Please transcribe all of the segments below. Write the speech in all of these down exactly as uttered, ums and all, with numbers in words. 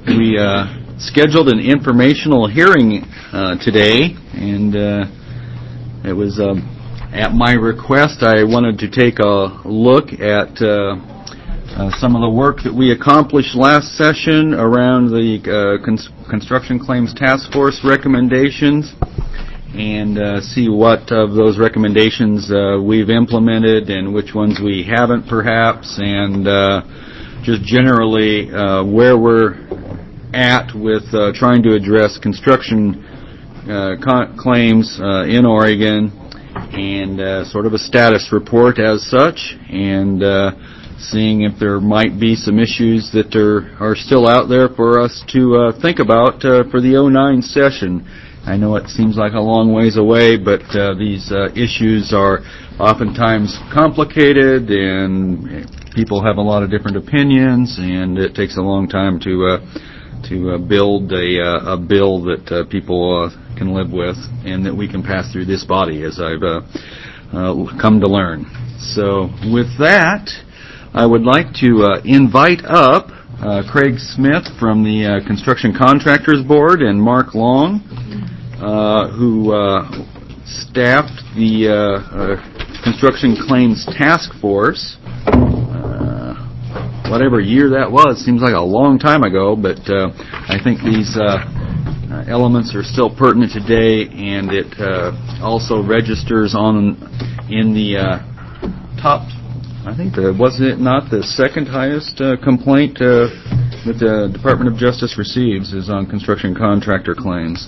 we uh, scheduled an informational hearing uh, today, and uh, it was uh, at my request. I wanted to take a look at uh, uh, some of the work that we accomplished last session around the uh, cons- Construction Claims Task Force recommendations, and uh, see what of those recommendations uh, we've implemented and which ones we haven't, perhaps, and uh, just generally uh, where we're at with uh, trying to address construction uh, con- claims uh, in Oregon, and uh, sort of a status report as such, and uh, seeing if there might be some issues that are, are still out there for us to uh, think about uh, for the oh nine session. I know it seems like a long ways away, but uh, these uh, issues are oftentimes complicated, and people have a lot of different opinions, and it takes a long time to uh, to uh, build a, uh, a bill that uh, people uh, can live with and that we can pass through this body, as I've uh, uh, come to learn. So with that, I would like to uh, invite up uh, Craig Smith from the uh, Construction Contractors Board and Mark Long, uh, who uh, staffed the uh, uh, Construction Claims Task Force. Uh, whatever year that was, seems like a long time ago, but uh, I think these uh, uh, elements are still pertinent today, and it uh, also registers on in the uh, top. I think the, wasn't it not the second highest uh, complaint uh, that the Department of Justice receives is on construction contractor claims.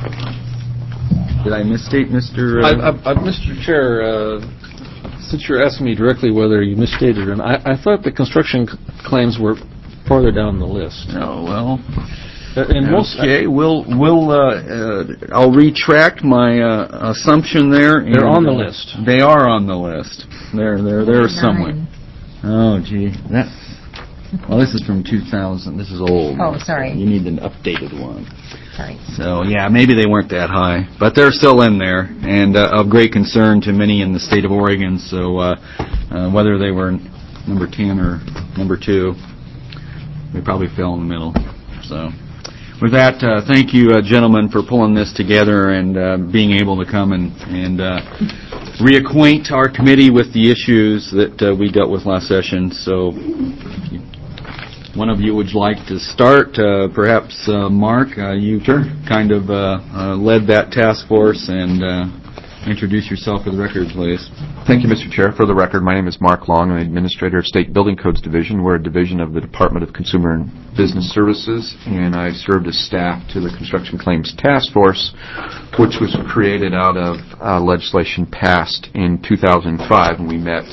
Did I misstate, Mister Uh, I, I, I, Mister Chair, uh, since you're asking me directly whether you misstated or not, I, I thought the construction c- claims were farther down the list. Oh, well. Uh, in most, okay, we'll, we'll, uh, uh, I'll retract my uh, assumption there. They're and, on the uh, list. They are on the list. They're, they're, they're somewhere. Oh, gee. That, well, this is from two thousand. This is old. Oh, sorry. You need an updated one. Sorry. So, yeah, maybe they weren't that high, but they're still in there, and uh, of great concern to many in the state of Oregon. So uh, uh, whether they were number ten or number two, they probably fell in the middle. So with that, uh, thank you, uh, gentlemen, for pulling this together and uh, being able to come and, and uh, reacquaint our committee with the issues that uh, we dealt with last session. So one of you would like to start, uh, perhaps uh, Mark, uh, you sure. kind of uh, uh, led that task force, and uh, introduce yourself for the record, please. Thank you, Mister Chair. For the record, my name is Mark Long. I'm the Administrator of State Building Codes Division. We're a division of the Department of Consumer and Business Services, and I served as staff to the Construction Claims Task Force, which was created out of uh, legislation passed in two thousand five, and we met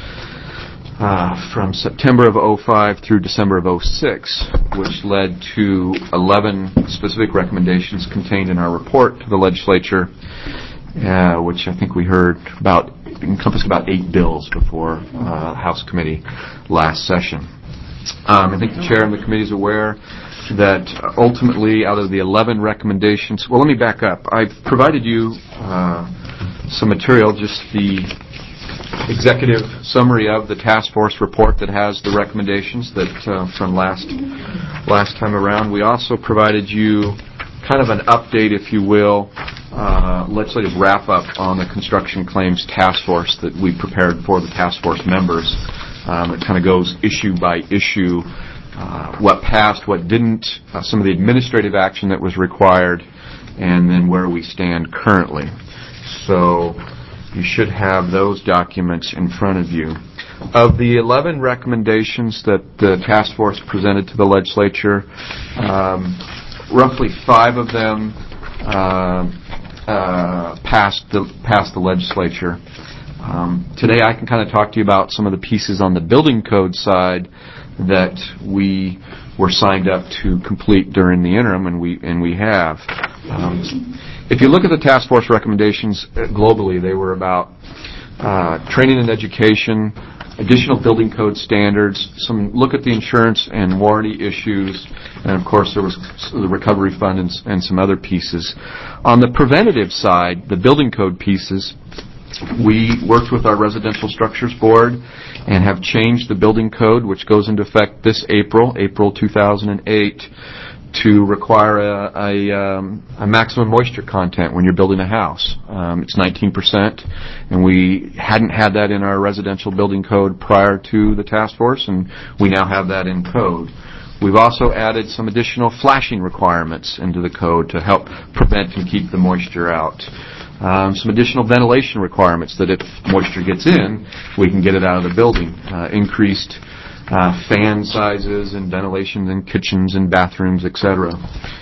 Uh, from September of oh five through December of oh six, which led to eleven specific recommendations contained in our report to the legislature, uh, which I think we heard about, encompassed about eight bills before uh, House Committee last session. Um, I think the Chair and the Committee is aware that ultimately out of the eleven recommendations, well, let me back up. I've provided you uh, some material, just the executive summary of the task force report that has the recommendations that uh, from last last time around. We also provided you kind of an update, if you will, uh, legislative wrap-up on the construction claims task force that we prepared for the task force members. Um, it kind of goes issue by issue, uh, what passed, what didn't, uh, some of the administrative action that was required, and then where we stand currently. So you should have those documents in front of you. Of the eleven recommendations that the task force presented to the legislature, um, roughly five of them uh, uh, passed the passed the legislature. Um, today I can kind of talk to you about some of the pieces on the building code side that we were signed up to complete during the interim, and we and we have. Um, If you look at the task force recommendations globally, they were about uh, training and education, additional building code standards, some look at the insurance and warranty issues, and of course there was the recovery fund and, and some other pieces. On the preventative side, the building code pieces, we worked with our Residential Structures Board and have changed the building code, which goes into effect this April, April two thousand eight, to require a, a, um, a maximum moisture content when you're building a house. Um, it's nineteen percent, and we hadn't had that in our residential building code prior to the task force, and we now have that in code. We've also added some additional flashing requirements into the code to help prevent and keep the moisture out. Um, some additional ventilation requirements that if moisture gets in, we can get it out of the building. Uh, increased uh, fan sizes and ventilation in kitchens and bathrooms, et cetera.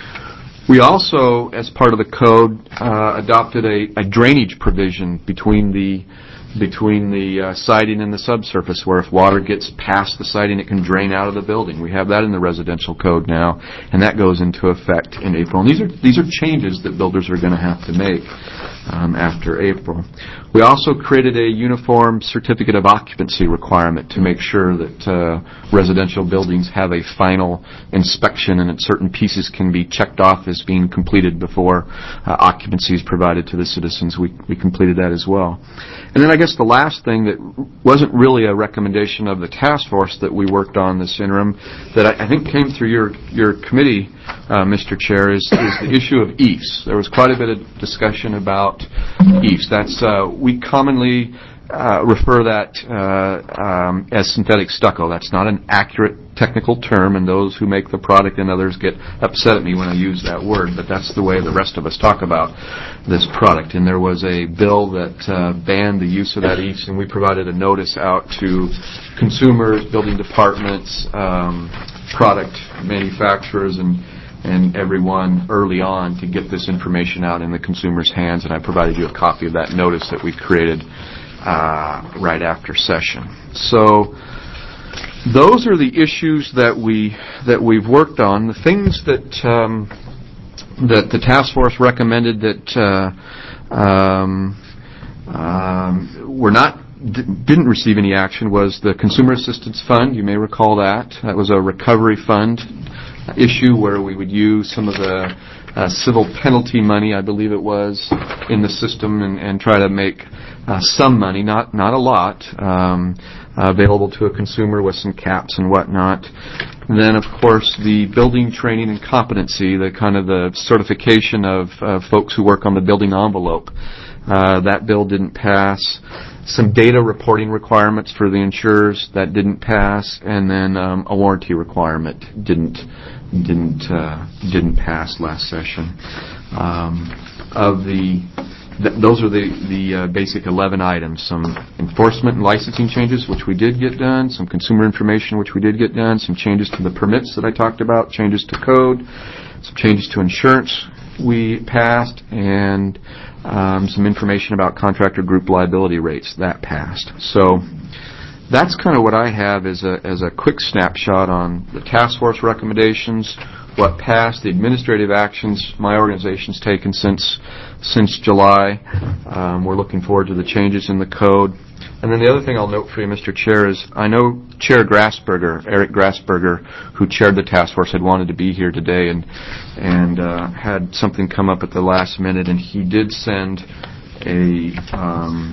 We also, as part of the code, uh, adopted a, a drainage provision between the between the uh, siding and the subsurface, where if water gets past the siding, it can drain out of the building. We have that in the residential code now, and that goes into effect in April. And these are these are changes that builders are going to have to make um, after April. We also created a uniform certificate of occupancy requirement to make sure that uh, residential buildings have a final inspection and that certain pieces can be checked off as being completed before uh, occupancy is provided to the citizens. We, we completed that as well. And then I guess the last thing that wasn't really a recommendation of the task force that we worked on this interim that I, I think came through your, your committee, uh, Mister Chair, is, is the issue of E A Fs. There was quite a bit of discussion about E A Fs. That's uh, we commonly uh, refer that uh, um, as synthetic stucco. That's not an accurate technical term, and those who make the product and others get upset at me when I use that word, but that's the way the rest of us talk about this product. And there was a bill that uh, banned the use of that E A Fs, and we provided a notice out to consumers, building departments, um, product manufacturers, and and everyone early on to get this information out in the consumer's hands, and I provided you a copy of that notice that we created uh, right after session. So those are the issues that we that we've worked on. The things that um, that the task force recommended that uh, um, um, were not d- didn't receive any action was the Consumer Assistance Fund. You may recall that that was a recovery fund issue where we would use some of the uh, civil penalty money, I believe it was, in the system and, and try to make uh, some money, not not a lot. Um, Uh, available to a consumer with some caps and whatnot. And then, of course, the building training and competency, the kind of the certification of uh, folks who work on the building envelope. Uh, that bill didn't pass. Some data reporting requirements for the insurers, that didn't pass. And then um, a warranty requirement didn't didn't uh, didn't pass last session. Um, of the Th- those are the, the uh, basic eleven items. Some enforcement and licensing changes, which we did get done. Some consumer information, which we did get done. Some changes to the permits that I talked about. Changes to code. Some changes to insurance we passed. And um, some information about contractor group liability rates. That passed. So that's kind of what I have as a, as a quick snapshot on the task force recommendations, what passed, the administrative actions my organization's taken since since July. Um, we're looking forward to the changes in the code. And then the other thing I'll note for you, Mister Chair, is I know Chair Grassberger, Eric Grassberger, who chaired the task force, had wanted to be here today and and uh, had something come up at the last minute, and he did send a um,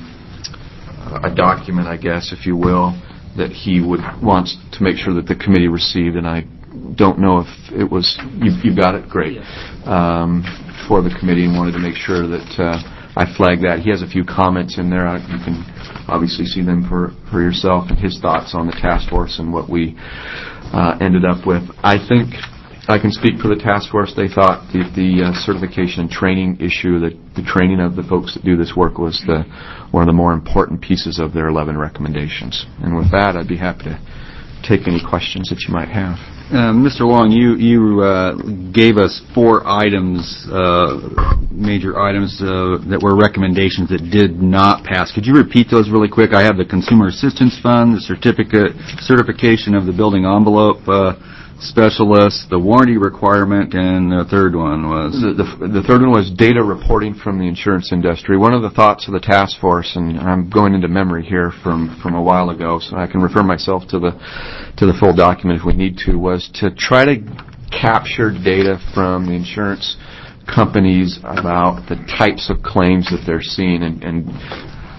a document, I guess, if you will, that he would wants to make sure that the committee received, and I don't know if it was, you, you got it, great, um, for the committee, and wanted to make sure that uh, I flagged that. He has a few comments in there. You can obviously see them for, for yourself, and his thoughts on the task force and what we uh, ended up with. I think I can speak for the task force. They thought the, the uh, certification and training issue, the, the training of the folks that do this work, was the one of the more important pieces of their eleven recommendations. And with that, I'd be happy to take any questions that you might have. Uh, Mister Long, you you uh, gave us four items, uh, major items uh, that were recommendations that did not pass. Could you repeat those really quick? I have the Consumer Assistance Fund, the certificate certification of the building envelope uh, specialist, the warranty requirement, and the third one was? The, the, the third one was data reporting from the insurance industry. One of the thoughts of the task force, and I'm going into memory here from, from a while ago, so I can refer myself to the to the full document if we need to, was to try to capture data from the insurance companies about the types of claims that they're seeing, and, and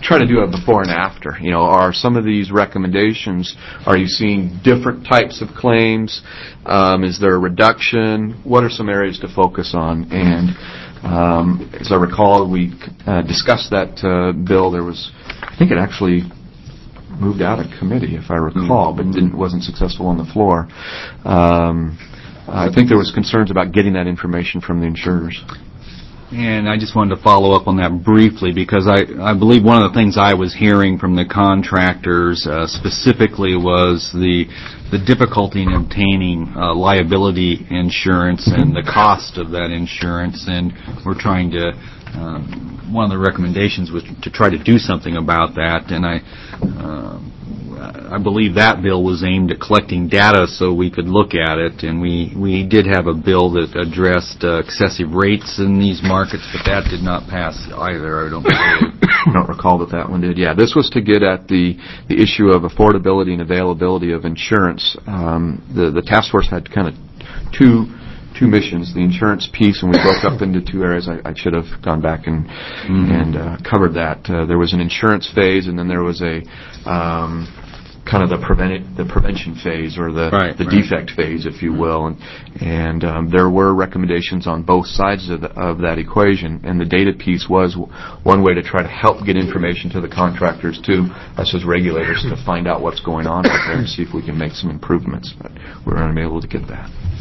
try to do a before and after. You know, are some of these recommendations, are you seeing different types of claims? Um, is there a reduction? What are some areas to focus on? And um, as I recall, we uh, discussed that uh, bill. There was, I think it actually moved out of committee, if I recall, but didn't wasn't successful on the floor. Um, I think there was concerns about getting that information from the insurers. And I just wanted to follow up on that briefly because I, I believe one of the things I was hearing from the contractors uh, specifically was the the difficulty in obtaining uh, liability insurance and the cost of that insurance, and we're trying to um, one of the recommendations was to try to do something about that, and I uh, I believe that bill was aimed at collecting data so we could look at it, and we, we did have a bill that addressed uh, excessive rates in these markets, but that did not pass either, I don't believe. I don't recall that that one did. Yeah, this was to get at the, the issue of affordability and availability of insurance. Um, the, the task force had kind of two two missions, the insurance piece, and we broke up into two areas. I, I should have gone back and mm-hmm. and uh, covered that. Uh, there was an insurance phase, and then there was a um, kind of the prevent the prevention phase, or the right, the right. defect phase, if you will. And and um, there were recommendations on both sides of, the, of that equation. And the data piece was w- one way to try to help get information to the contractors, to us as regulators, to find out what's going on out there and see if we can make some improvements. But we were unable to get that.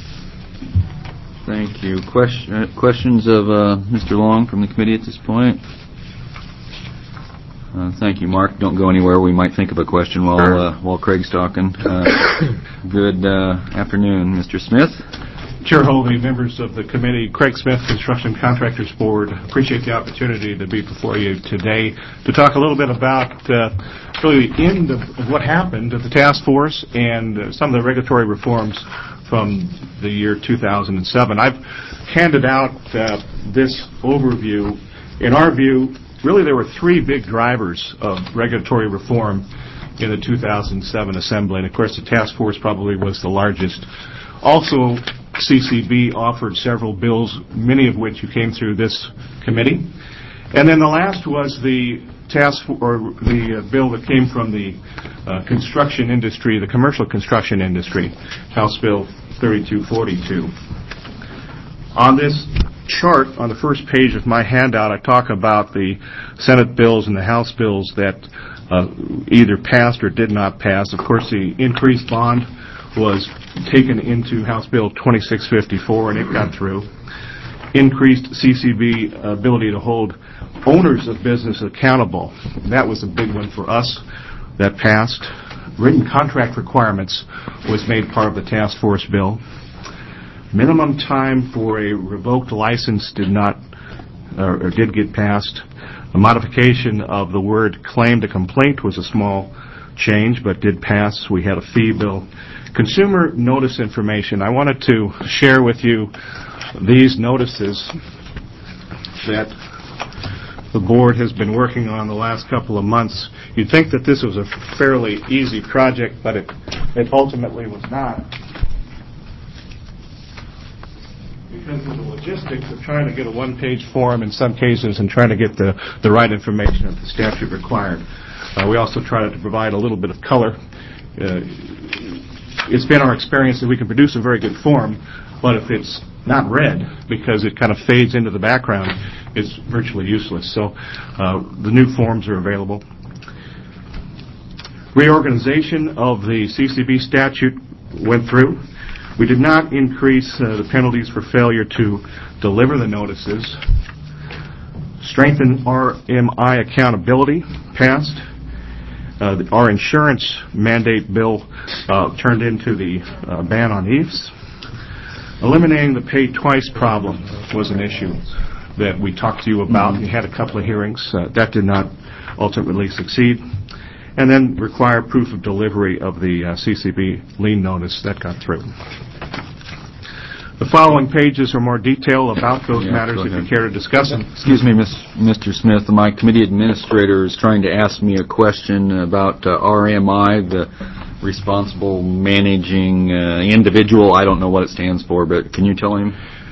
Thank you. Question, uh, questions of uh, Mister Long from the committee at this point? Uh, thank you, Mark. Don't go anywhere. We might think of a question while sure. uh, while Craig's talking. Uh, good uh, afternoon, Mister Smith. Chair Hovey, members of the committee, Craig Smith, Construction Contractors Board. Appreciate the opportunity to be before you today to talk a little bit about uh, really the end of what happened at the task force and uh, some of the regulatory reforms from the year two thousand seven. I've handed out uh, this overview. In our view, really there were three big drivers of regulatory reform in the two thousand seven assembly, and of course the task force probably was the largest. Also, C C B offered several bills, many of which you came through this committee. And then the last was the task or the uh, bill that came from the uh, construction industry, the commercial construction industry, House Bill thirty-two forty-two. On this chart on the first page of my handout, I talk about the Senate bills and the House bills that uh, either passed or did not pass. Of course, the increased bond was taken into House Bill twenty-six fifty-four, and it got through. Increased C C B ability to hold owners of business accountable. That was a big one for us. That passed. Written contract requirements was made part of the task force bill. Minimum time for a revoked license did not, or, or did get passed. A modification of the word claim to complaint was a small change, but did pass. We had a fee bill. Consumer notice information. I wanted to share with you these notices that the board has been working on the last couple of months. You'd think that this was a fairly easy project, but it, it ultimately was not, because of the logistics of trying to get a one-page form in some cases and trying to get the, the right information that the statute required. Uh, we also tried to provide a little bit of color. Uh, it's been our experience that we can produce a very good form, but if it's not read because it kind of fades into the background, it's virtually useless. So uh, the new forms are available. Reorganization of the C C B statute went through. We did not increase uh, the penalties for failure to deliver the notices. Strengthen R M I accountability passed. Uh, the, our insurance mandate bill uh, turned into the uh, ban on E I Fs. Eliminating the pay twice problem was an issue that we talked to you about. Mm-hmm. We had a couple of hearings. Uh, that did not ultimately succeed. And then require proof of delivery of the uh, C C B lien notice. That got through. The following pages are more detail about those yeah, matters if you care to discuss them. Excuse me, Mister Smith. My committee administrator is trying to ask me a question about uh, R M I, the Responsible Managing uh, Individual. I don't know what it stands for, but can you tell him?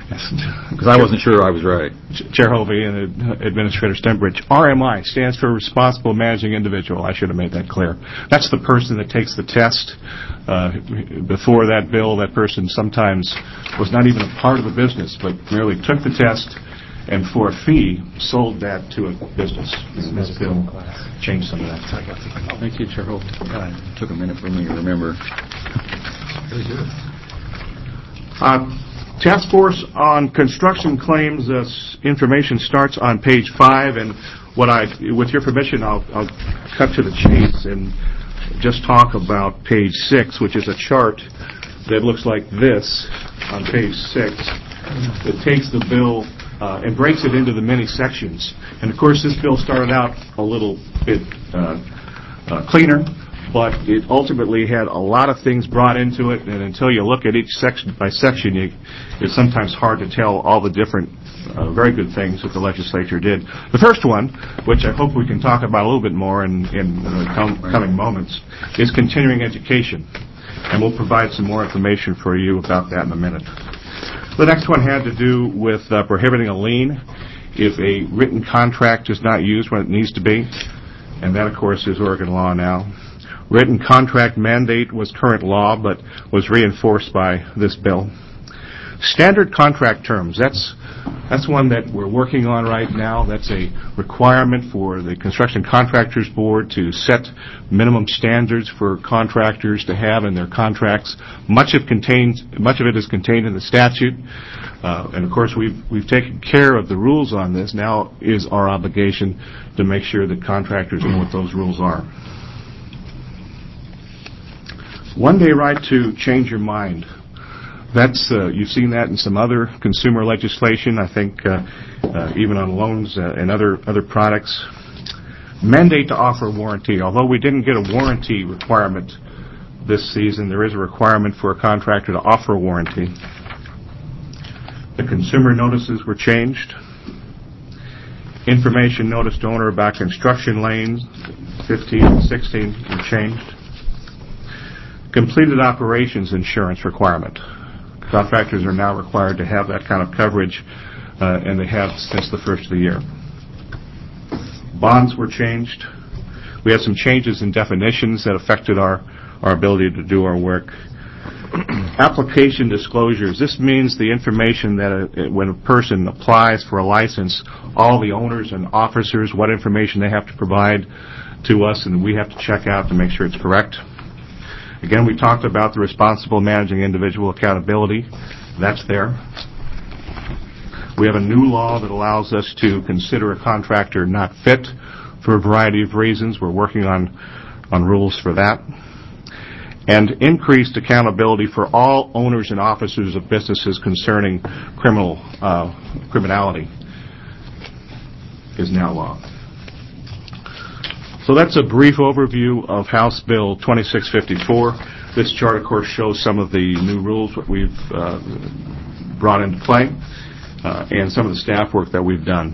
Because I wasn't sure I was right. Chair Hovey and uh, Administrator Stenbridge. R M I stands for Responsible Managing Individual. I should have made that clear. That's the person that takes the test. Uh, before that bill, that person sometimes was not even a part of the business, but merely took the test and for a fee sold that to a business. And this bill changed some of that. Thank you, Chair Hovey. God, it took a minute for me to remember. Really good. Uh, Task Force on Construction Claims uh, information starts on page five, and what I, with your permission, I'll, I'll cut to the chase and just talk about page six, which is a chart that looks like this on page six. It takes the bill uh, and breaks it into the many sections. And of course, this bill started out a little bit uh, uh, cleaner, but it ultimately had a lot of things brought into it, and until you look at each section by section, you, it's sometimes hard to tell all the different uh, very good things that the legislature did. The first one, which I hope we can talk about a little bit more in, in the com- coming moments, is continuing education, and we'll provide some more information for you about that in a minute. The next one had to do with uh, prohibiting a lien if a written contract is not used when it needs to be, and that, of course, is Oregon law now. Written contract mandate was current law, but was reinforced by this bill. Standard contract terms, that's that's one that we're working on right now. That's a requirement for the Construction Contractors Board to set minimum standards for contractors to have in their contracts. Much of contains much of it is contained in the statute, uh, and of course we've we've taken care of the rules on this. Now is our obligation to make sure that contractors know what those rules are. One day right to change your mind. That's uh, you've seen that in some other consumer legislation. I think uh, uh, even on loans uh, and other other products. Mandate to offer warranty. Although we didn't get a warranty requirement this season, there is a requirement for a contractor to offer a warranty. The consumer notices were changed. Information notice to owner about construction lanes, fifteen and sixteen, were changed. Completed operations insurance requirement. Contractors are now required to have that kind of coverage, uh, and they have since the first of the year. Bonds were changed. We had some changes in definitions that affected our, our ability to do our work. Application disclosures. This means the information that a, when a person applies for a license, all the owners and officers, what information they have to provide to us, and we have to check out to make sure it's correct. Again, we talked about the responsible managing individual accountability. That's there. We have a new law that allows us to consider a contractor not fit for a variety of reasons. We're working on, on rules for that. And increased accountability for all owners and officers of businesses concerning criminal uh, criminality is now law. So that's a brief overview of House Bill twenty-six fifty-four. This chart, of course, shows some of the new rules that we've uh, brought into play uh, and some of the staff work that we've done.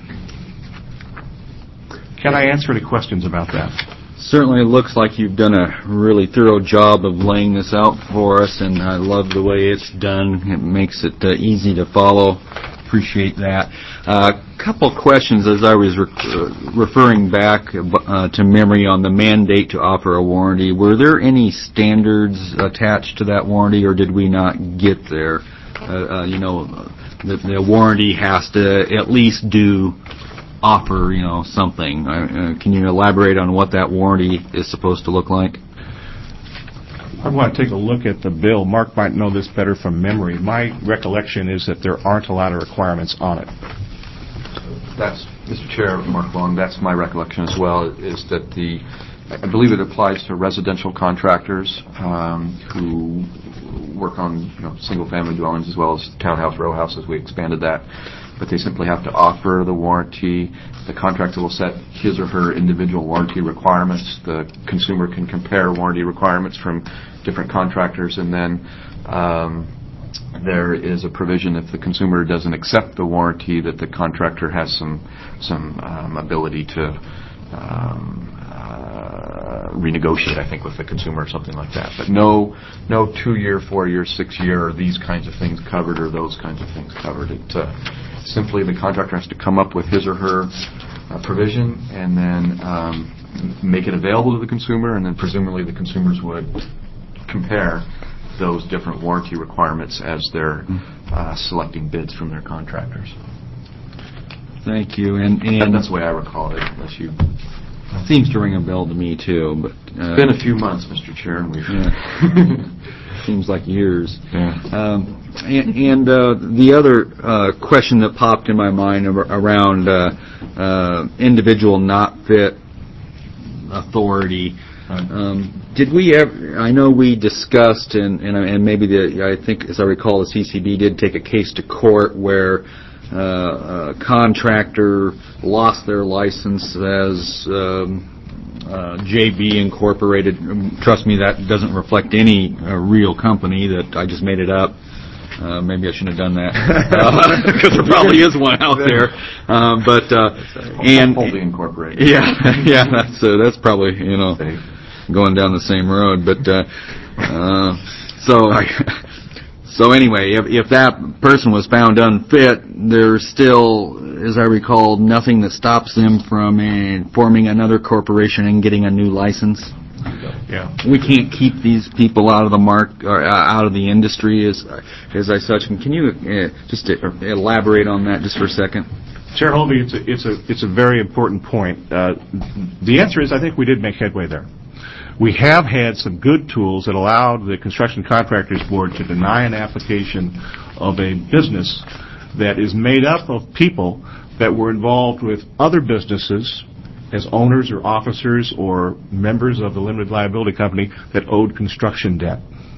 Can I answer any questions about that? Certainly looks like you've done a really thorough job of laying this out for us, and I love the way it's done. It makes it uh, easy to follow. Appreciate that. A uh, couple questions as I was re- uh, referring back uh, to memory on the mandate to offer a warranty. Were there any standards attached to that warranty, or did we not get there? Uh, uh, you know, the, the warranty has to at least do offer, you know, something. Uh, can you elaborate on what that warranty is supposed to look like? I want to take a look at the bill. Mark might know this better from memory. My recollection is that there aren't a lot of requirements on it. That's, Mister Chair, Mark Long, that's my recollection as well, is that the, I believe it applies to residential contractors um, who work on, you know, single-family dwellings as well as townhouse, row houses. We expanded that. But they simply have to offer the warranty. The contractor will set his or her individual warranty requirements. The consumer can compare warranty requirements from different contractors, and then um, there is a provision if the consumer doesn't accept the warranty that the contractor has some some um, ability to um, uh, uh, renegotiate, I think, with the consumer or something like that. But no, no two-year, four-year, six-year, or these kinds of things covered or those kinds of things covered. It uh, simply the contractor has to come up with his or her uh, provision and then um, make it available to the consumer, and then presumably the consumers would compare those different warranty requirements as they're uh, selecting bids from their contractors. Thank you. And, and And that's the way I recall it, unless you... seems to ring a bell to me, too. But uh, It's been a few months, Mister Chair, and we've... Yeah. Seems like years. Yeah. Um, and and uh, the other uh, question that popped in my mind ar- around uh, uh, individual not fit authority. Um, did we ever? I know we discussed, and and, and maybe the I think, as I recall, the C C B did take a case to court where uh, a contractor lost their license as um, uh, J B Incorporated. Trust me, that doesn't reflect any uh, real company. That I just made it up. Uh, maybe I shouldn't have done that because there probably is one out there. Um, but uh, and Wholly Incorporated. yeah, yeah, that's uh, that's probably you know going down the same road. But uh, uh, so so anyway, if if that person was found unfit, there's still, as I recall, nothing that stops them from uh, forming another corporation and getting a new license. Yeah. We can't keep these people out of the mark or uh, out of the industry as as I such. And can you uh, just uh, elaborate on that just for a second? Chair Holby, it's a, it's a, it's a very important point. Uh, the answer is I think we did make headway there. We have had some good tools that allowed the Construction Contractors Board to deny an application of a business that is made up of people that were involved with other businesses as owners or officers or members of the limited liability company that owed construction debt.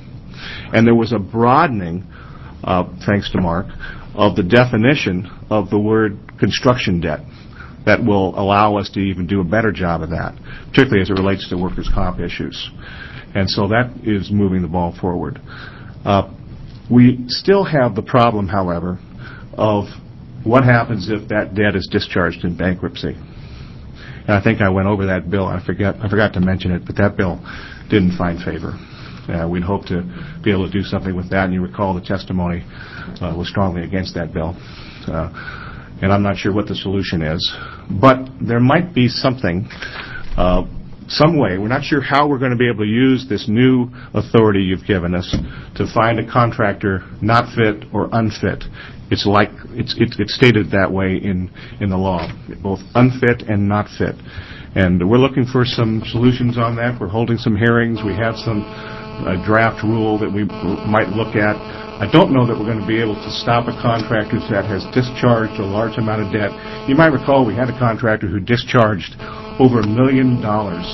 And there was a broadening, uh, thanks to Mark, of the definition of the word construction debt that will allow us to even do a better job of that, particularly as it relates to workers' comp issues. And so that is moving the ball forward. Uh, we still have the problem, however, of what happens if that debt is discharged in bankruptcy. And I think I went over that bill. I forgot I forgot to mention it, but that bill didn't find favor. Uh, we'd hoped to be able to do something with that, and you recall the testimony uh, was strongly against that bill. Uh, and I'm not sure what the solution is. But there might be something, uh, some way. We're not sure how we're going to be able to use this new authority you've given us to find a contractor not fit or unfit. It's like it's, it's it's stated that way in in the law, both unfit and not fit. And we're looking for some solutions on that. We're holding some hearings. We have some uh, draft rule that we might look at. I don't know that we're going to be able to stop a contractor that has discharged a large amount of debt. You might recall we had a contractor who discharged over a million dollars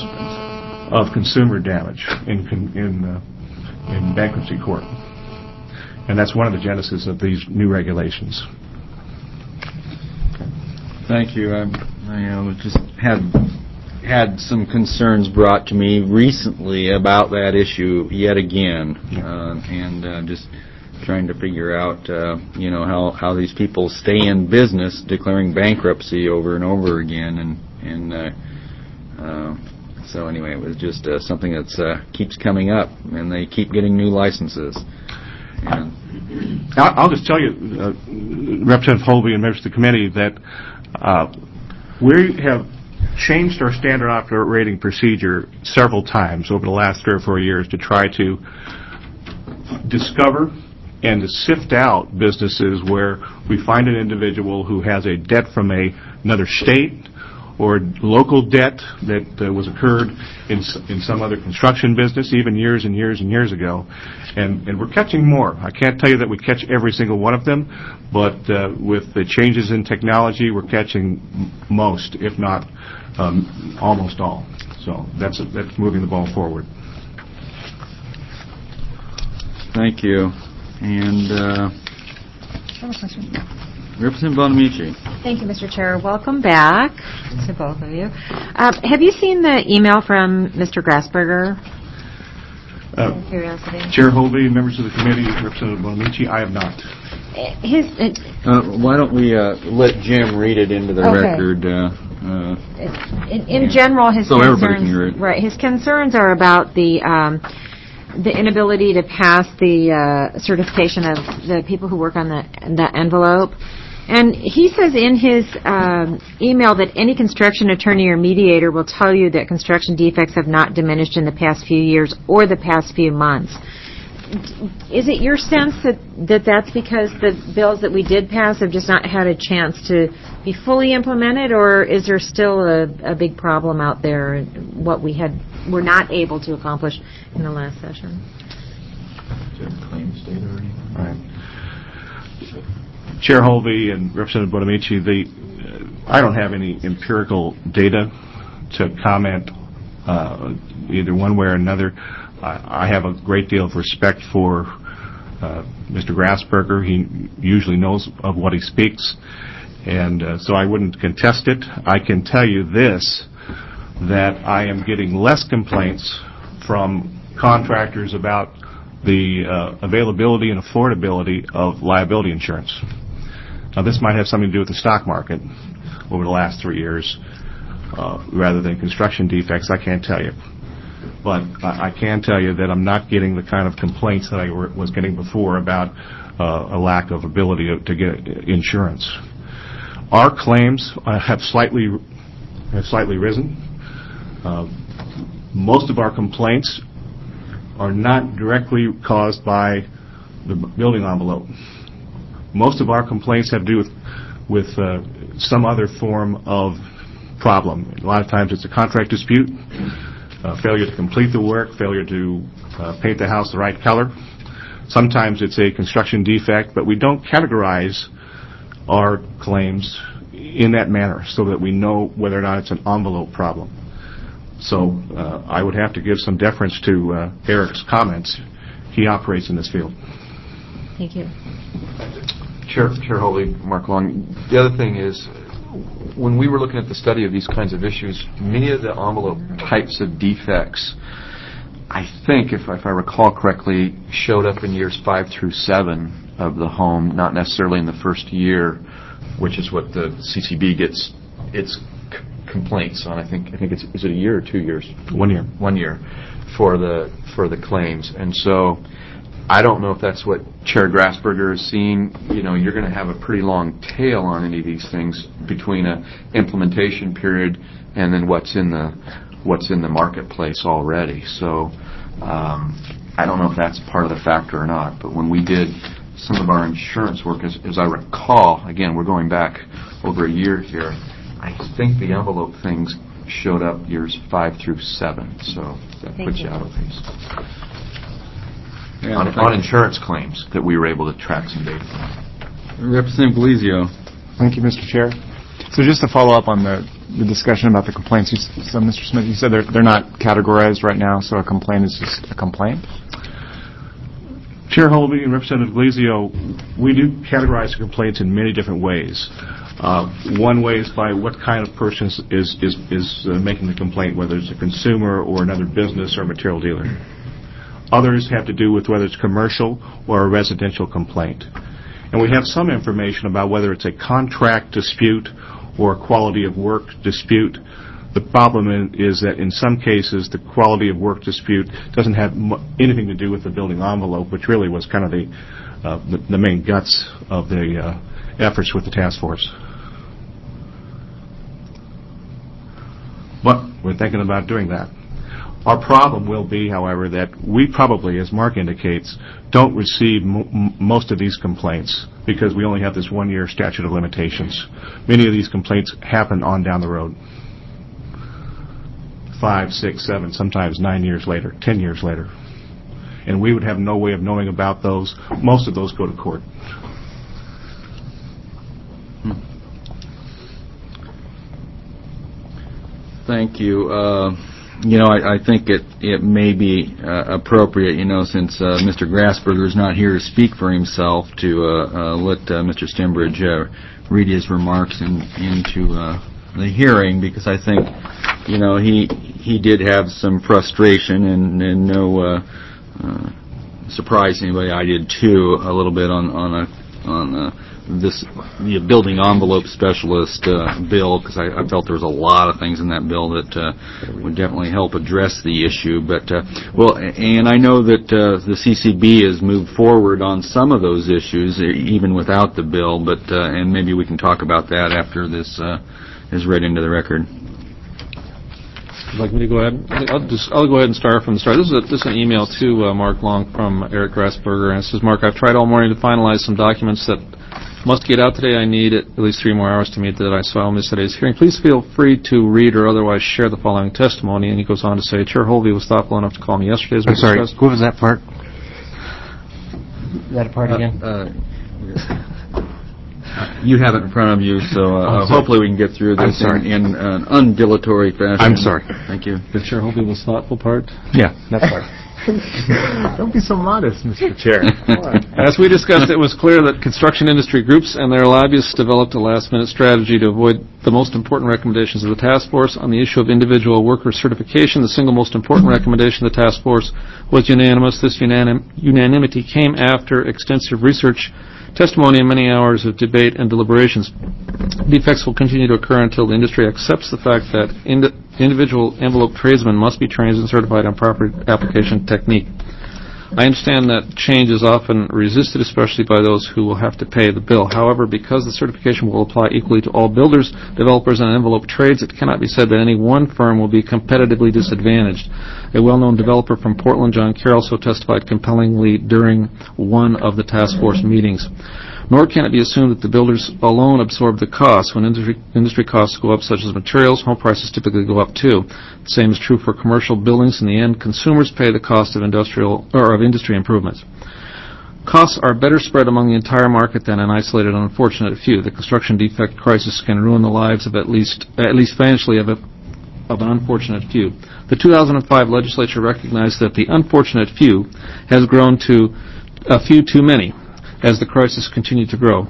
of consumer damage in in uh, in bankruptcy court. And that's one of the genesis of these new regulations. Thank you. I, I uh, just had had some concerns brought to me recently about that issue yet again, uh, and uh, just trying to figure out, uh, you know, how, how these people stay in business, declaring bankruptcy over and over again, and and uh, uh, so anyway, it was just uh, something that uh, keeps coming up, and they keep getting new licenses. And I'll just tell you, uh, Representative Holby and members of the committee, that uh, we have changed our standard operating procedure several times over the last three or four years to try to discover and to sift out businesses where we find an individual who has a debt from a, another state or local debt that uh, was occurred in in some other construction business, even years and years and years ago. And, and we're catching more. I can't tell you that we catch every single one of them, but uh, with the changes in technology, we're catching most, if not um, almost all. So that's, that's moving the ball forward. thank you. And uh, I have a question. Representative Bonamici. Thank you, Mister Chair. Welcome back to both of you. Um, have you seen the email from Mister Grassberger? Uh, Curiosity. Chair Holby, members of the committee, Representative Bonamici, I have not. His. Uh, Uh, why don't we uh, let Jim read it into the Okay. record? Uh, Uh, In, in general, his So everybody can concerns, hear it. right, his concerns are about the, um, the inability to pass the, uh, certification of the people who work on the, the envelope. And he says in his, um, email that any construction attorney or mediator will tell you that construction defects have not diminished in the past few years or the past few months. Is it your sense that, that that's because the bills that we did pass have just not had a chance to be fully implemented, or is there still a, a big problem out there, in what we had were not able to accomplish in the last session? Claims data or anything? Right. Chair Holvey and Representative Bonamici, the, uh, I don't have any empirical data to comment uh, either one way or another. I, I have a great deal of respect for uh, Mister Grassberger. He usually knows of what he speaks, and uh, so I wouldn't contest it. I can tell you this, that I am getting less complaints from contractors about the uh, availability and affordability of liability insurance. Now, this might have something to do with the stock market over the last three years uh, rather than construction defects. I can't tell you. But I, I can tell you that I'm not getting the kind of complaints that I were, was getting before about uh, a lack of ability to, to get insurance. Our claims uh, have slightly have slightly risen. Uh, most of our complaints are not directly caused by the building envelope. Most of our complaints have to do with, with uh, some other form of problem. A lot of times it's a contract dispute, uh, failure to complete the work, failure to uh, paint the house the right color. Sometimes it's a construction defect, but we don't categorize our claims in that manner so that we know whether or not it's an envelope problem. So uh, I would have to give some deference to uh, Eric's comments. He operates in this field. Thank you. Chair, Chair Holvey, Mark Long. The other thing is, when we were looking at the study of these kinds of issues, many of the envelope types of defects, I think, if, if I recall correctly, showed up in years five through seven of the home, not necessarily in the first year, which is what the C C B gets its c- complaints on. I think I think it's is it a year or two years? One year. One year for the for the claims, and so I don't know if that's what Chair Grassberger is seeing. You know, you're going to have a pretty long tail on any of these things between a implementation period and then what's in the what's in the marketplace already. So um, I don't know if that's part of the factor or not. But when we did some of our insurance work, as, as I recall, again, we're going back over a year here, I think the envelope things showed up years five through seven. So that Thank puts you. you out of these. Yeah, On, thank on you. insurance claims that we were able to track some data from. Representative Glizio. Thank you, Mister Chair. So just to follow up on the, the discussion about the complaints, you, s- so Mister Smith, you said they're, they're not categorized right now, so a complaint is just a complaint? Chair Holvey and Representative Glizio, we do categorize complaints in many different ways. Uh, one way is by what kind of person is is, is, is uh, making the complaint, whether it's a consumer or another business or material dealer. Others have to do with whether it's commercial or a residential complaint. And we have some information about whether it's a contract dispute or a quality of work dispute. The problem in, is that in some cases the quality of work dispute doesn't have m- anything to do with the building envelope, which really was kind of the, uh, the, the main guts of the uh, efforts with the task force. But we're thinking about doing that. Our problem will be, however, that we probably, as Mark indicates, don't receive m- m- most of these complaints because we only have this one-year statute of limitations. Many of these complaints happen on down the road. Five, six, seven, sometimes nine years later, ten years later. And we would have no way of knowing about those. Most of those go to court. Thank you. Uh, you know, I, I think it, it may be uh, appropriate, you know, since uh, Mister Grassberger is not here to speak for himself, to uh, uh, let uh, Mister Stembridge uh, read his remarks in, into uh, the hearing, because I think, you know, he he did have some frustration, and, and no uh, uh, surprise to anybody, I did too, a little bit on on a, on uh, this the building envelope specialist uh, bill, because I, I felt there was a lot of things in that bill that uh, would definitely help address the issue. But uh, well, and I know that uh, the C C B has moved forward on some of those issues, even without the bill. But uh, and maybe we can talk about that after this uh, is read into the record. Would you like me to go ahead? I'll just I'll go ahead and start from the start. This is, a, this is an email to uh, Mark Long from Eric Grasberger, and it says, Mark, I've tried all morning to finalize some documents that must get out today. I need at least three more hours to meet the deadline, so I'll miss today's hearing. Please feel free to read or otherwise share the following testimony. And he goes on to say, Chair Holvey was thoughtful enough to call me yesterday. As we I'm sorry, discussed. what was that part? Is that a part again? Uh, you have it in front of you, so uh, Oh, hopefully we can get through this I'm sorry. in, in an undilatory fashion. I'm sorry. Thank you. The Chair Holvey was thoughtful part. Yeah, that part. Don't be so modest, Mister Chair. As we discussed, it was clear that construction industry groups and their lobbyists developed a last-minute strategy to avoid the most important recommendations of the task force. On the issue of individual worker certification, the single most important recommendation of the task force was unanimous. This unanim- unanimity came after extensive research, testimony, and many hours of debate and deliberations. Defects will continue to occur until the industry accepts the fact that ind- individual envelope tradesmen must be trained and certified on proper application technique. I understand that change is often resisted, especially by those who will have to pay the bill. However, because the certification will apply equally to all builders, developers, and envelope trades, it cannot be said that any one firm will be competitively disadvantaged. A well-known developer from Portland, John Carroll, so testified compellingly during one of the task force meetings. Nor can it be assumed that the builders alone absorb the costs. When industry, industry costs go up, such as materials, home prices typically go up too. The same is true for commercial buildings. In the end, consumers pay the cost of industrial or of industry improvements. Costs are better spread among the entire market than an isolated unfortunate few. The construction defect crisis can ruin the lives of at least, at least financially, of a of an unfortunate few. The two thousand five legislature recognized that the unfortunate few has grown to a few too many as the crisis continued to grow.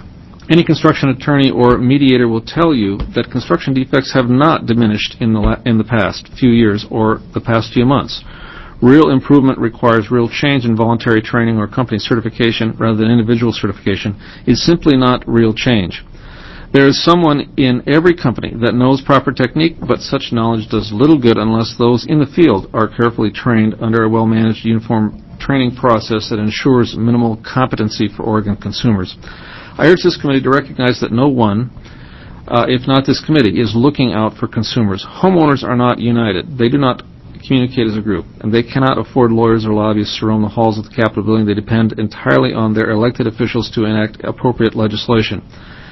Any construction attorney or mediator will tell you that construction defects have not diminished in the la- in the past few years or the past few months. Real improvement requires real change, in voluntary training or company certification rather than individual certification is simply not real change. There is someone in every company that knows proper technique, but such knowledge does little good unless those in the field are carefully trained under a well-managed, uniform training process that ensures minimal competency for Oregon consumers. I urge this committee to recognize that no one, uh, if not this committee, is looking out for consumers. Homeowners are not united. They do not communicate as a group, and they cannot afford lawyers or lobbyists to roam the halls of the Capitol building. They depend entirely on their elected officials to enact appropriate legislation.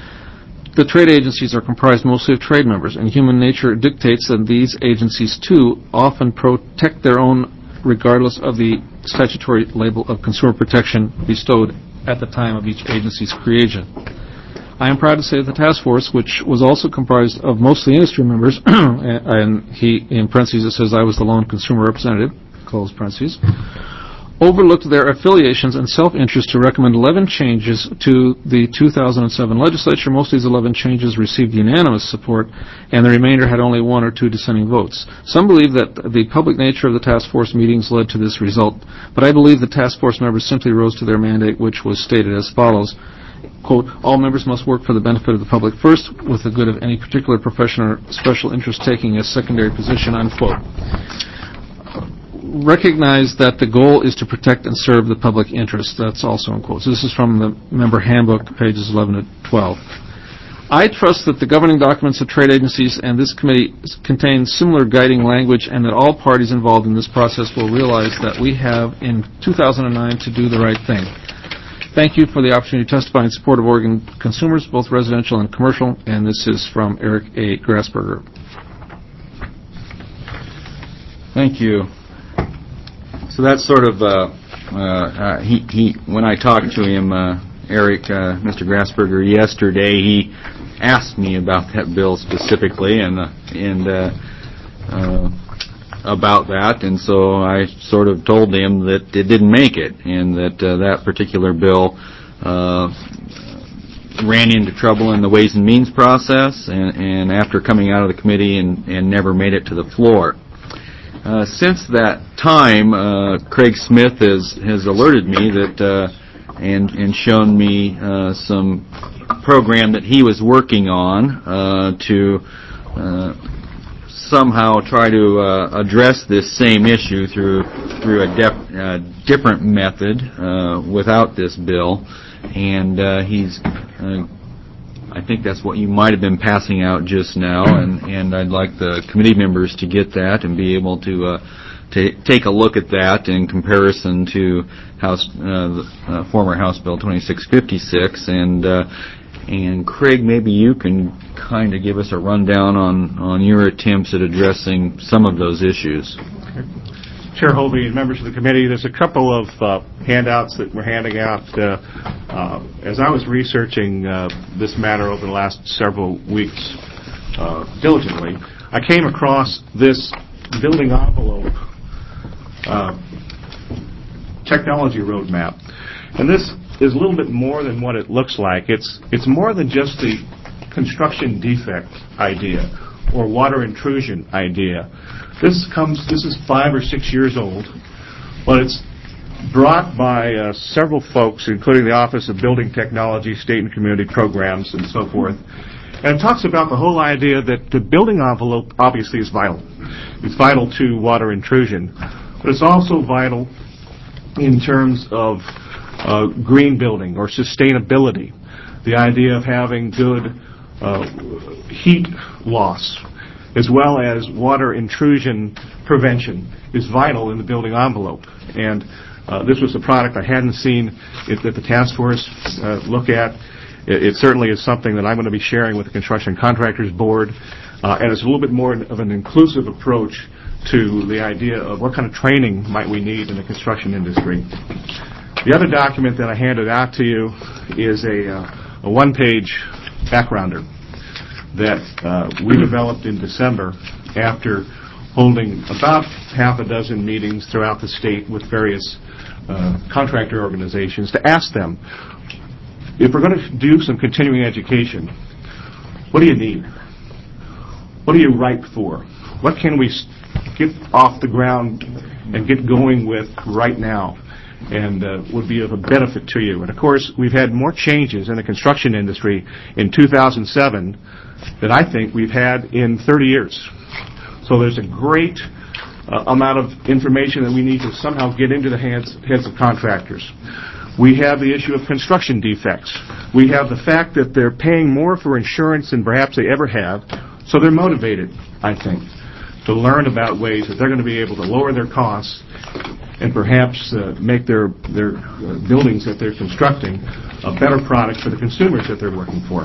The trade agencies are comprised mostly of trade members, and human nature dictates that these agencies, too, often protect their own regardless of the statutory label of consumer protection bestowed at the time of each agency's creation. I am proud to say that the task force, which was also comprised of mostly industry members, and he, in parentheses, it says I was the lone consumer representative, close parentheses, overlooked their affiliations and self-interest to recommend eleven changes to the two thousand seven legislature. Most of these eleven changes received unanimous support, and the remainder had only one or two dissenting votes. Some believe that the public nature of the task force meetings led to this result, but I believe the task force members simply rose to their mandate, which was stated as follows. Quote, all members must work for the benefit of the public first, with the good of any particular profession or special interest taking a secondary position, unquote. Recognize that the goal is to protect and serve the public interest. That's also in quotes. This is from the member handbook, pages eleven to twelve. I trust that the governing documents of trade agencies and this committee contain similar guiding language, and that all parties involved in this process will realize that we have in two thousand nine to do the right thing. Thank you for the opportunity to testify in support of Oregon consumers, both residential and commercial, and this is from Eric A. Grasberger. Thank you. So that's sort of, uh, uh, uh, he, he, when I talked to him, uh, Eric, uh, Mister Grasberger, yesterday, he asked me about that bill specifically and, uh, and, uh, uh, about that, and so I sort of told him that it didn't make it, and that, uh, that particular bill, uh, ran into trouble in the Ways and Means process, and, and after coming out of the committee and, and never made it to the floor. Uh, since that time, uh, Craig Smith has, has alerted me that uh, and and shown me uh, some program that he was working on uh, to uh, somehow try to uh, address this same issue through through a def, uh, different method uh, without this bill, and uh, he's. Uh, I think that's what you might have been passing out just now, and, and I'd like the committee members to get that and be able to uh, to take a look at that in comparison to House uh, the, uh, former House Bill twenty-six fifty-six. And uh, and Craig, maybe you can kind of give us a rundown on, on your attempts at addressing some of those issues. Chair Holby and members of the committee, there's a couple of uh, handouts that we're handing out. Uh, uh, as I was researching uh, this matter over the last several weeks uh, diligently, I came across this building envelope uh, technology roadmap. And this is a little bit more than what it looks like. It's, it's more than just the construction defect idea or water intrusion idea. This comes. This is five or six years old, but it's brought by uh, several folks, including the Office of Building Technology, State and Community Programs, and so forth. And it talks about the whole idea that the building envelope obviously is vital. It's vital to water intrusion, but it's also vital in terms of uh, green building or sustainability. The idea of having good uh, heat loss, as well as water intrusion prevention, is vital in the building envelope. And uh, this was a product I hadn't seen it, that the task force uh, look at. It, it certainly is something that I'm going to be sharing with the Construction Contractors Board, uh, and it's a little bit more of an inclusive approach to the idea of what kind of training might we need in the construction industry. The other document that I handed out to you is a, uh, a one-page backgrounder that uh, we developed in December after holding about half a dozen meetings throughout the state with various uh, contractor organizations to ask them, if we're going to do some continuing education, what do you need? What are you ripe for? What can we get off the ground and get going with right now and uh, would be of a benefit to you? And of course, we've had more changes in the construction industry in two thousand seven that I think we've had in thirty years. So there's a great uh, amount of information that we need to somehow get into the hands, heads of contractors. We have the issue of construction defects. We have the fact that they're paying more for insurance than perhaps they ever have, so they're motivated, I think, to learn about ways that they're going to be able to lower their costs and perhaps uh, make their, their uh, buildings that they're constructing a better product for the consumers that they're working for.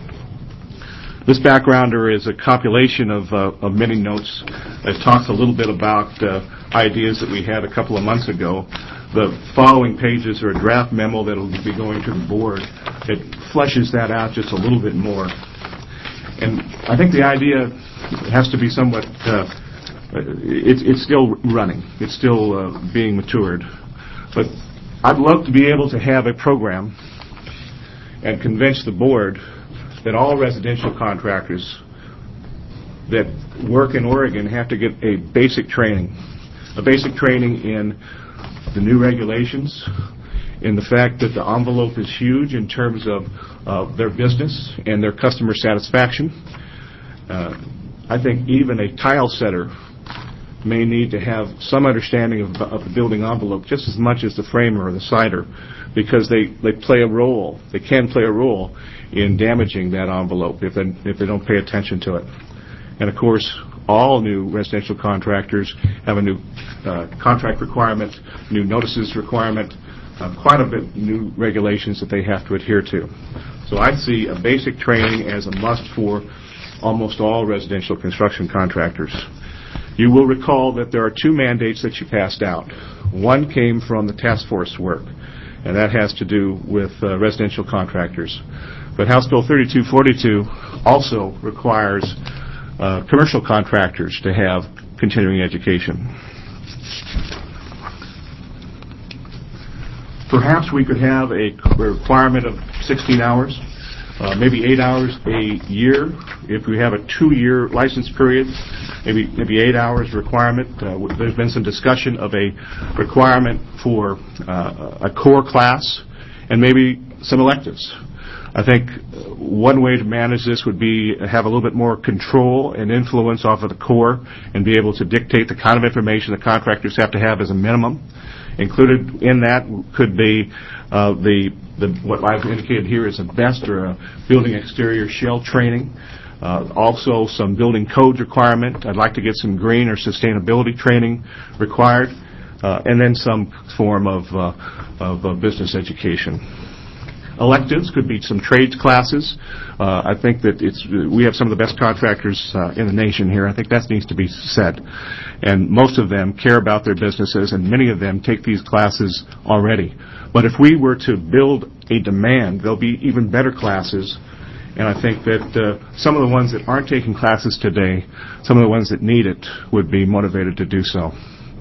This backgrounder is a compilation of, uh, of many notes that talks a little bit about uh, ideas that we had a couple of months ago. The following pages are a draft memo that will be going to the board. It fleshes that out just a little bit more. And I think the idea has to be somewhat, uh, it's, it's still running. It's still uh, being matured. But I'd love to be able to have a program and convince the board that all residential contractors that work in Oregon have to get a basic training, a basic training in the new regulations, in the fact that the envelope is huge in terms of uh, their business and their customer satisfaction. Uh, I think even a tile setter may need to have some understanding of, of the building envelope just as much as the framer or the sider, because they, they play a role, they can play a role in damaging that envelope if they, if they don't pay attention to it. And of course, all new residential contractors have a new uh, contract requirement, new notices requirement, uh, quite a bit new regulations that they have to adhere to. So I see a basic training as a must for almost all residential construction contractors. You will recall that there are two mandates that you passed out. One came from the task force work, and that has to do with uh, residential contractors. But House Bill thirty-two forty-two also requires uh, commercial contractors to have continuing education. Perhaps we could have a requirement of sixteen hours, uh, maybe eight hours a year. If we have a two-year license period, maybe maybe eight hours requirement. Uh, there's been some discussion of a requirement for uh, a core class and maybe some electives. I think one way to manage this would be have a little bit more control and influence off of the Corps and be able to dictate the kind of information the contractors have to have as a minimum. Included in that could be uh, the, the what I've indicated here is a BEST or a building exterior shell training. Uh, also some building codes requirement. I'd like to get some green or sustainability training required, uh, and then some form of, uh, of uh, business education. Electives could be some trades classes. Uh, I think that it's we have some of the best contractors uh, in the nation here. I think that needs to be said. And most of them care about their businesses, and many of them take these classes already. But if we were to build a demand, there'll be even better classes. And I think that uh, some of the ones that aren't taking classes today, some of the ones that need it, would be motivated to do so.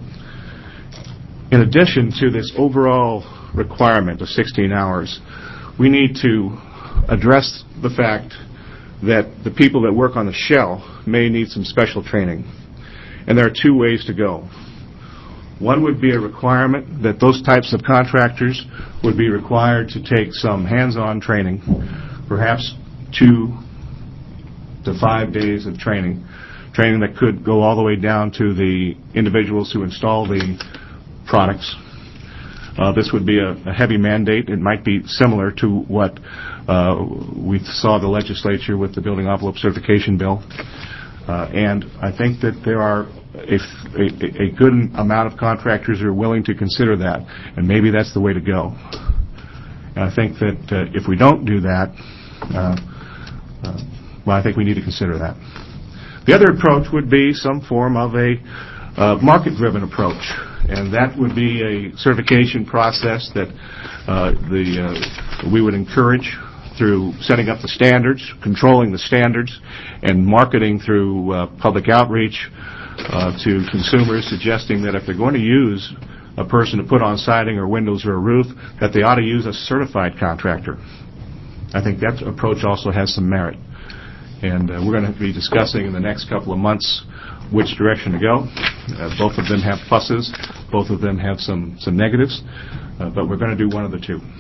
In addition to this overall requirement of sixteen hours, we need to address the fact that the people that work on the shell may need some special training. And there are two ways to go. One would be a requirement that those types of contractors would be required to take some hands-on training, perhaps two to five days of training, training that could go all the way down to the individuals who install the products. Uh, this would be a, a heavy mandate. It might be similar to what uh, we saw the legislature with the building envelope certification bill. Uh, and I think that there are a, a, a good amount of contractors who are willing to consider that, and maybe that's the way to go. And I think that uh, if we don't do that, uh, uh, well, I think we need to consider that. The other approach would be some form of a uh, market-driven approach. And that would be a certification process that uh, the uh, we would encourage through setting up the standards, controlling the standards, and marketing through uh, public outreach uh, to consumers, suggesting that if they're going to use a person to put on siding or windows or a roof, that they ought to use a certified contractor. I think that approach also has some merit. And uh, we're going to be discussing in the next couple of months which direction to go. Uh, both of them have pluses. Both of them have some, some negatives. Uh, but we're going to do one of the two.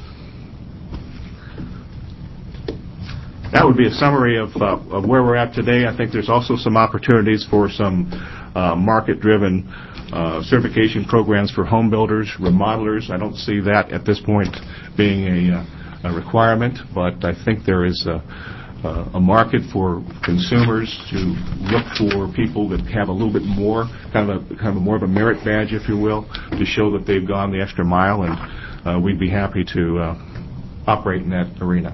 That would be a summary of, uh, of where we're at today. I think there's also some opportunities for some uh, market-driven uh, certification programs for home builders, remodelers. I don't see that at this point being a, uh, a requirement, but I think there is a Uh, a market for consumers to look for people that have a little bit more, kind of a kind of a more of a merit badge, if you will, to show that they've gone the extra mile, and uh, we'd be happy to uh, operate in that arena.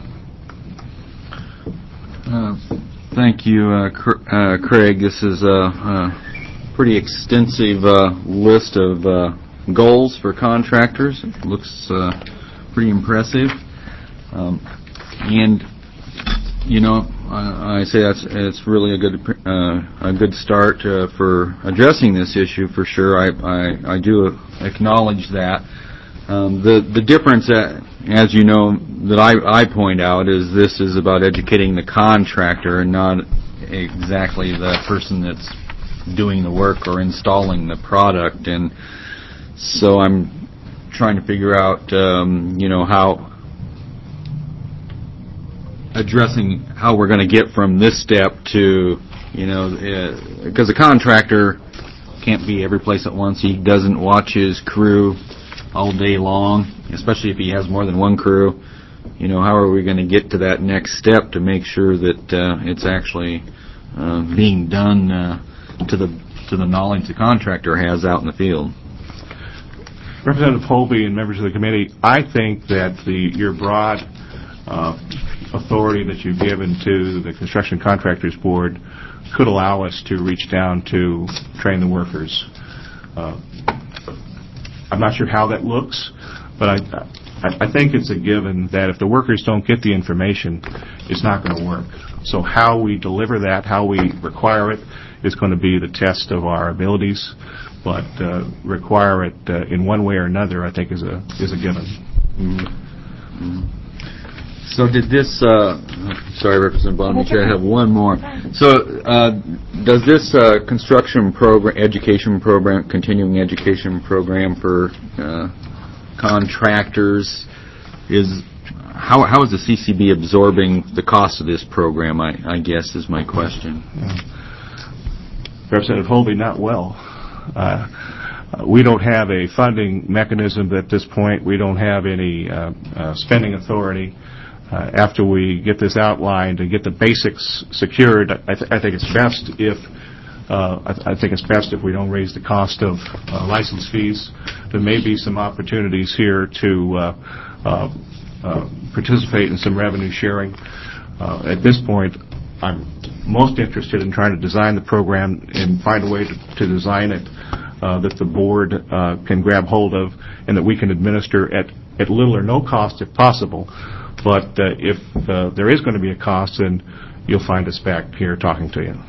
Uh, thank you, uh, Cr- uh, Craig. This is a, a pretty extensive uh, list of uh, goals for contractors. It looks uh, pretty impressive, um, and You know, I, I say that's it's really a good uh, a good start uh, for addressing this issue for sure. I I, I do acknowledge that. Um, the the difference, that, as you know, that I, I point out is this is about educating the contractor and not exactly the person that's doing the work or installing the product. And so I'm trying to figure out, um, you know, how. addressing how we're going to get from this step to, you know, because uh, a contractor can't be every place at once. He doesn't watch his crew all day long, especially if he has more than one crew. You know, how are we going to get to that next step to make sure that uh, it's actually uh, being done uh, to the to the knowledge the contractor has out in the field? Representative Holby and members of the committee, I think that the your broad uh, authority that you've given to the Construction Contractors Board could allow us to reach down to train the workers. Uh, I'm not sure how that looks, but I, I, I think it's a given that if the workers don't get the information, it's not going to work. So how we deliver that, how we require it, is going to be the test of our abilities. But uh, require it uh, in one way or another, I think, is a is a given. Mm-hmm. Mm-hmm. So did this, uh, sorry, Representative Bonamici, I have one more. So uh, does this uh, construction program, education program, continuing education program for uh, contractors, is how how is the C C B absorbing the cost of this program? I, I guess is my question. Representative Holby, not well. Uh, we don't have a funding mechanism at this point. We don't have any uh, uh, spending authority. Uh, after we get this outlined and get the basics secured, I, th- I think it's best if uh, I, th- I think it's best if we don't raise the cost of uh, license fees. There may be some opportunities here to uh, uh, uh, participate in some revenue sharing. Uh, at this point, I'm most interested in trying to design the program and find a way to, to design it uh, that the board uh, can grab hold of and that we can administer at, at little or no cost if possible. But uh, if uh, there is going to be a cost, then you'll find us back here talking to you.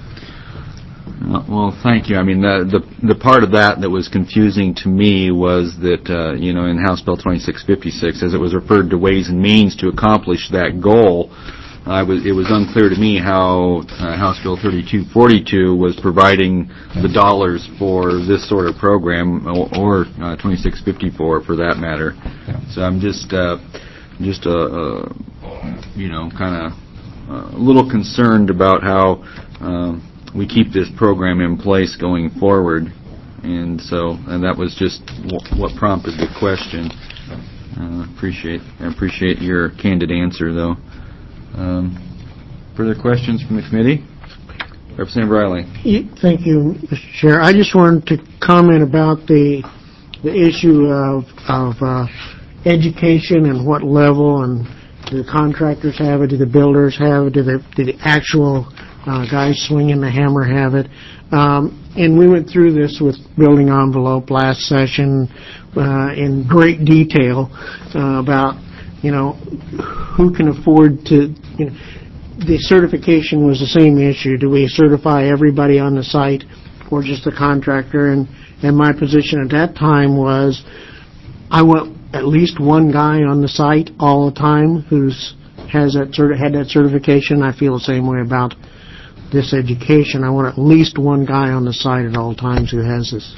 Well, thank you. I mean, the the, the part of that that was confusing to me was that, uh, you know, in House Bill twenty-six fifty-six, as it was referred to Ways and Means to accomplish that goal, I was, it was unclear to me how uh, House Bill thirty-two forty-two was providing the dollars for this sort of program, or, or uh, twenty-six fifty-four for that matter. So I'm just, uh, just, uh, uh, you know, kind of uh, a little concerned about how uh, we keep this program in place going forward. And so, and that was just w- what prompted the question. Uh, appreciate, I appreciate your candid answer, though. Um, further questions from the committee? Representative Riley. Thank you, Mister Chair. I just wanted to comment about the the issue of of uh, education and what level, and do the contractors have it, do the builders have it, do the, do the actual uh, guys swinging the hammer have it. Um, and we went through this with Building Envelope last session uh, in great detail uh, about, you know, who can afford to, you know, the certification was the same issue. Do we certify everybody on the site or just the contractor? And, and my position at that time was I want at least one guy on the site all the time who's has that certi- had that certification. I feel the same way about this education. I want at least one guy on the site at all times who has this.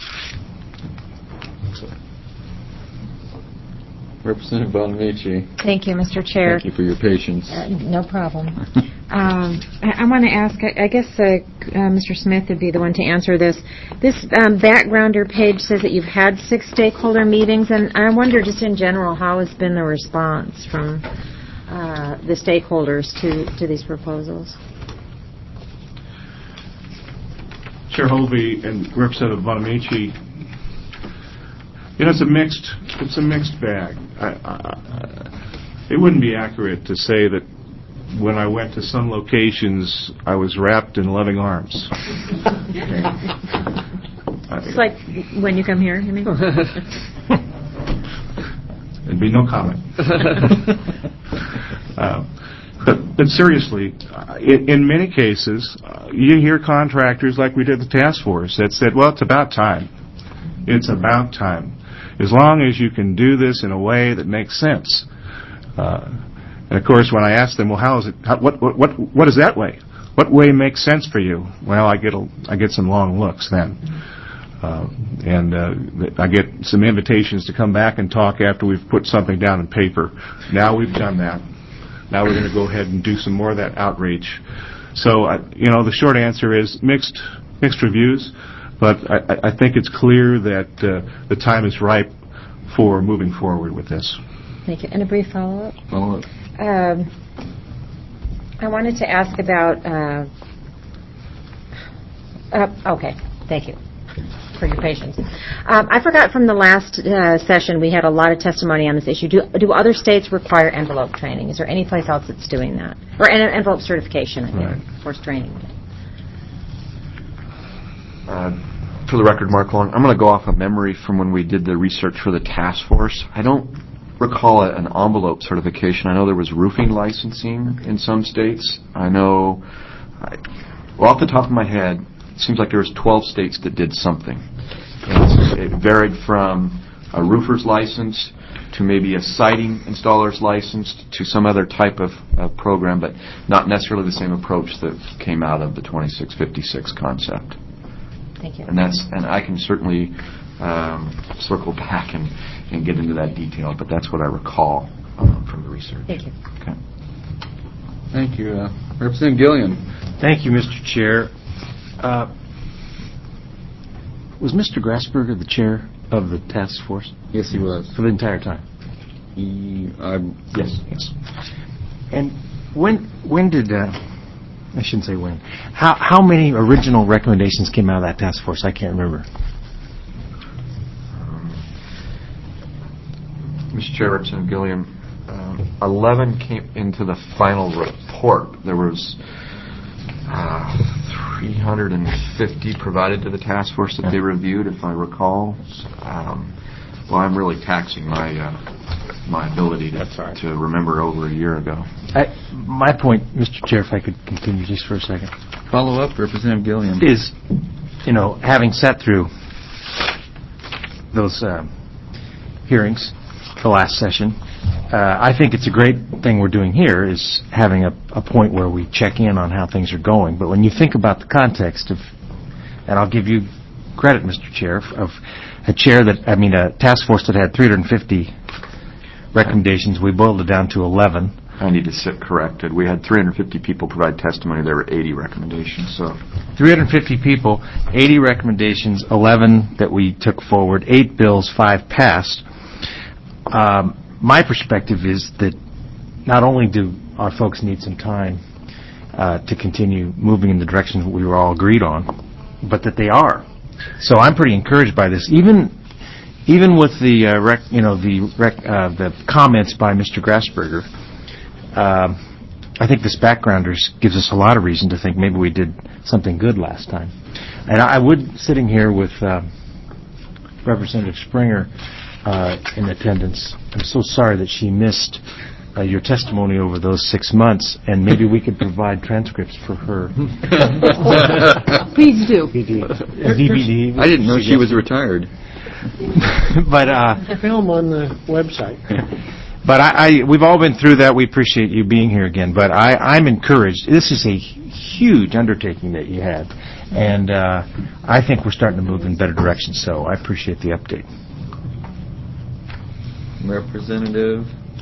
Representative Bonamici. Thank you, Mister Chair. Thank you for your patience. Uh, no problem. um, I, I want to ask, I, I guess uh, uh, Mister Smith would be the one to answer this. This um, backgrounder page says that you've had six stakeholder meetings, and I wonder just in general how has been the response from uh, the stakeholders to, to these proposals? Chair Holby and Representative Bonamici, you know, it's a mixed, it's a mixed bag. I, I, it wouldn't be accurate to say that when I went to some locations, I was wrapped in loving arms. It's like when you come here, you mean? There'd be no comment. uh, but, but seriously, uh, in, in many cases, uh, you hear contractors like we did the task force that said, well, it's about time. It's about time. As long as you can do this in a way that makes sense. Uh, and of course, when I ask them, well, how is it? How, what, what, what, what is that way? What way makes sense for you? Well, I get a, I get some long looks then, uh, and uh, I get some invitations to come back and talk after we've put something down in paper. Now we've done that. Now we're going to go ahead and do some more of that outreach. So, uh, you know, the short answer is mixed, mixed reviews. But I, I think it's clear that uh, the time is ripe for moving forward with this. Thank you. And a brief follow-up? Follow-up. Um, I wanted to ask about... Uh, uh, okay. Thank you for your patience. Um, I forgot from the last uh, session we had a lot of testimony on this issue. Do, do other states require envelope training? Is there any place else that's doing that? Or en- envelope certification, I think, right. Force training. Uh, for the record, Mark Long, I'm going to go off of memory from when we did the research for the task force. I don't recall a, an envelope certification. I know there was roofing licensing in some states. I know, I, well, off the top of my head, it seems like there was twelve states that did something. And it varied from a roofer's license to maybe a siding installer's license to some other type of uh, program, but not necessarily the same approach that came out of the twenty-six fifty-six concept. Thank you. And that's, and I can certainly um, circle back and, and get into that detail, but that's what I recall. um, from the research. Thank you. Okay. Thank you. Uh, Representative Gilliam. Thank you, Mister Chair. Uh, was Mister Grassberger the chair of the task force Yes, he was. for the entire time? He, I, Yes. Yes. And when when did uh, I shouldn't say when? How how many original recommendations came out of that task force? I can't remember. Mister Chair, Representative Gilliam, um, eleven came into the final report. There was uh, three hundred fifty provided to the task force that Yeah. they reviewed, if I recall. Um, well, I'm really taxing my uh, my ability to, That's all right. to remember over a year ago. I, my point, Mister Chair, if I could continue just for a second, follow up, Representative Gilliam. is, you know, having sat through those uh, hearings, the last session, uh, I think it's a great thing we're doing here is having a, a point where we check in on how things are going. But when you think about the context of, and I'll give you credit, Mister Chair, of a chair that, I mean, a task force that had three hundred fifty recommendations, we boiled it down to eleven. I need to sit corrected. We had three hundred fifty people provide testimony. There were eighty recommendations. So three hundred fifty people, eighty recommendations, eleven that we took forward, eight bills, five passed. Um, my perspective is that not only do our folks need some time uh, to continue moving in the direction we were all agreed on, but that they are. So I'm pretty encouraged by this. Even even with the uh, rec, you know the rec, uh, the comments by Mister Grassberger, uh, I think this backgrounders gives us a lot of reason to think maybe we did something good last time. And I would, sitting here with uh, Representative Springer uh, in attendance, I'm so sorry that she missed uh, your testimony over those six months, and maybe we could provide transcripts for her. Please do. D V D. I didn't know she was retired. But uh, Film on the website. but I, I we've all been through that. We appreciate you being here again. But I, I'm encouraged. This is a huge undertaking that you had, and uh, I think we're starting to move in better direction. So I appreciate the update. Representative.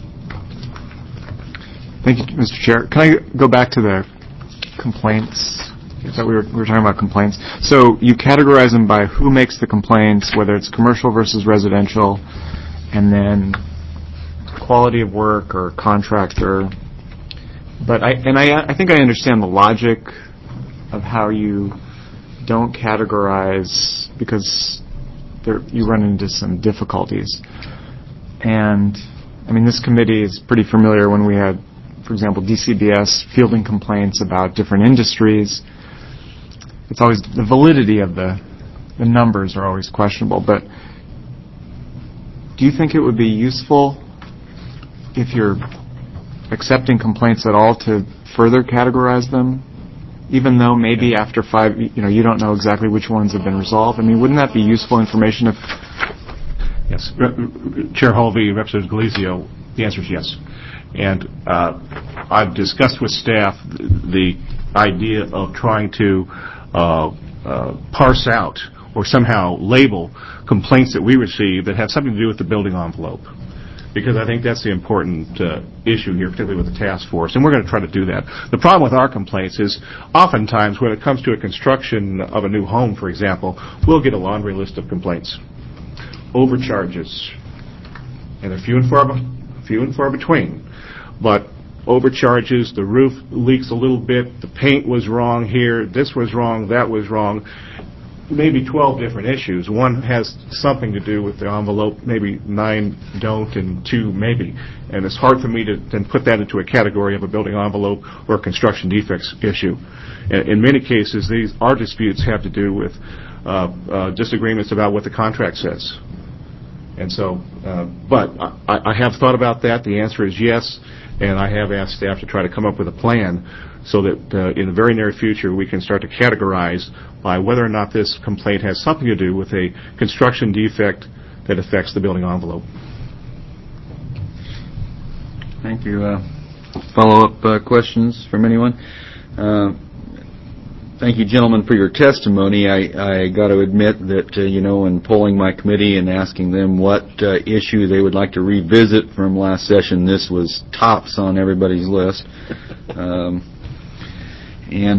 Thank you, Mister Chair. Can I go back to the complaints? I thought we were, we were talking about complaints. So you categorize them by who makes the complaints, whether it's commercial versus residential, and then quality of work or contractor. But I and I I think I understand the logic of how you don't categorize because there you run into some difficulties. And I mean, this committee is pretty familiar when we had, for example, D C B S fielding complaints about different industries. It's always the validity of the the numbers are always questionable. But do you think it would be useful if you're accepting complaints at all to further categorize them, even though maybe after five, you know, you don't know exactly which ones have been resolved? I mean, wouldn't that be useful information if? Yes. Re- Chair Holvey, Representative Galizio, the answer is yes. And uh, I've discussed with staff the, the idea of trying to uh, uh, parse out or somehow label complaints that we receive that have something to do with the building envelope. Because I think that's the important uh, issue here, particularly with the task force, and we're going to try to do that. The problem with our complaints is oftentimes when it comes to a construction of a new home, for example, we'll get a laundry list of complaints. Overcharges, and they're few and far, few and far between. But overcharges, the roof leaks a little bit, the paint was wrong here, this was wrong, that was wrong. Maybe twelve different issues. One has something to do with the envelope, maybe nine don't, and two maybe. And it's hard for me to then put that into a category of a building envelope or a construction defects issue. In, in many cases, these our disputes have to do with uh, uh, disagreements about what the contract says. And so, uh, but I, I have thought about that. The answer is yes, and I have asked staff to try to come up with a plan so that uh, in the very near future we can start to categorize by whether or not this complaint has something to do with a construction defect that affects the building envelope. Thank you. Uh, follow-up uh, questions from anyone? Uh, thank you, gentlemen, for your testimony. I, I got to admit that, uh, you know, in polling my committee and asking them what uh, issue they would like to revisit from last session, this was tops on everybody's list. Um, and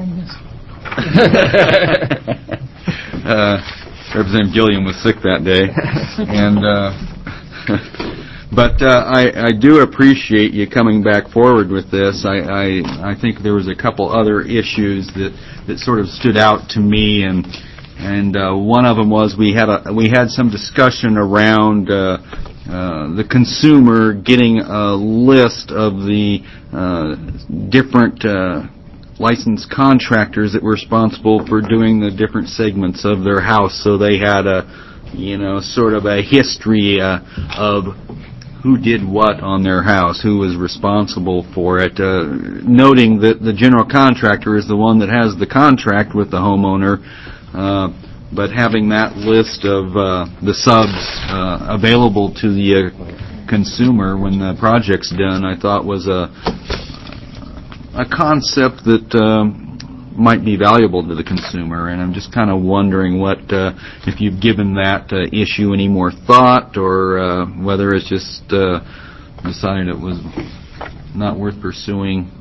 uh, Representative Gilliam was sick that day, and uh, but uh, I, I do appreciate you coming back forward with this. I, I I think there was a couple other issues that, that sort of stood out to me, and and uh, one of them was we had a we had some discussion around uh, uh, the consumer getting a list of the uh, different uh, licensed contractors that were responsible for doing the different segments of their house, so they had a, you know, sort of a history uh, of who did what on their house, who was responsible for it, uh, noting that the general contractor is the one that has the contract with the homeowner, uh, but having that list of uh, the subs uh, available to the uh, consumer when the project's done, I thought was a a concept that um, might be valuable to the consumer, and I'm just kind of wondering what uh, if you've given that uh, issue any more thought, or uh, whether it's just uh, decided it was not worth pursuing.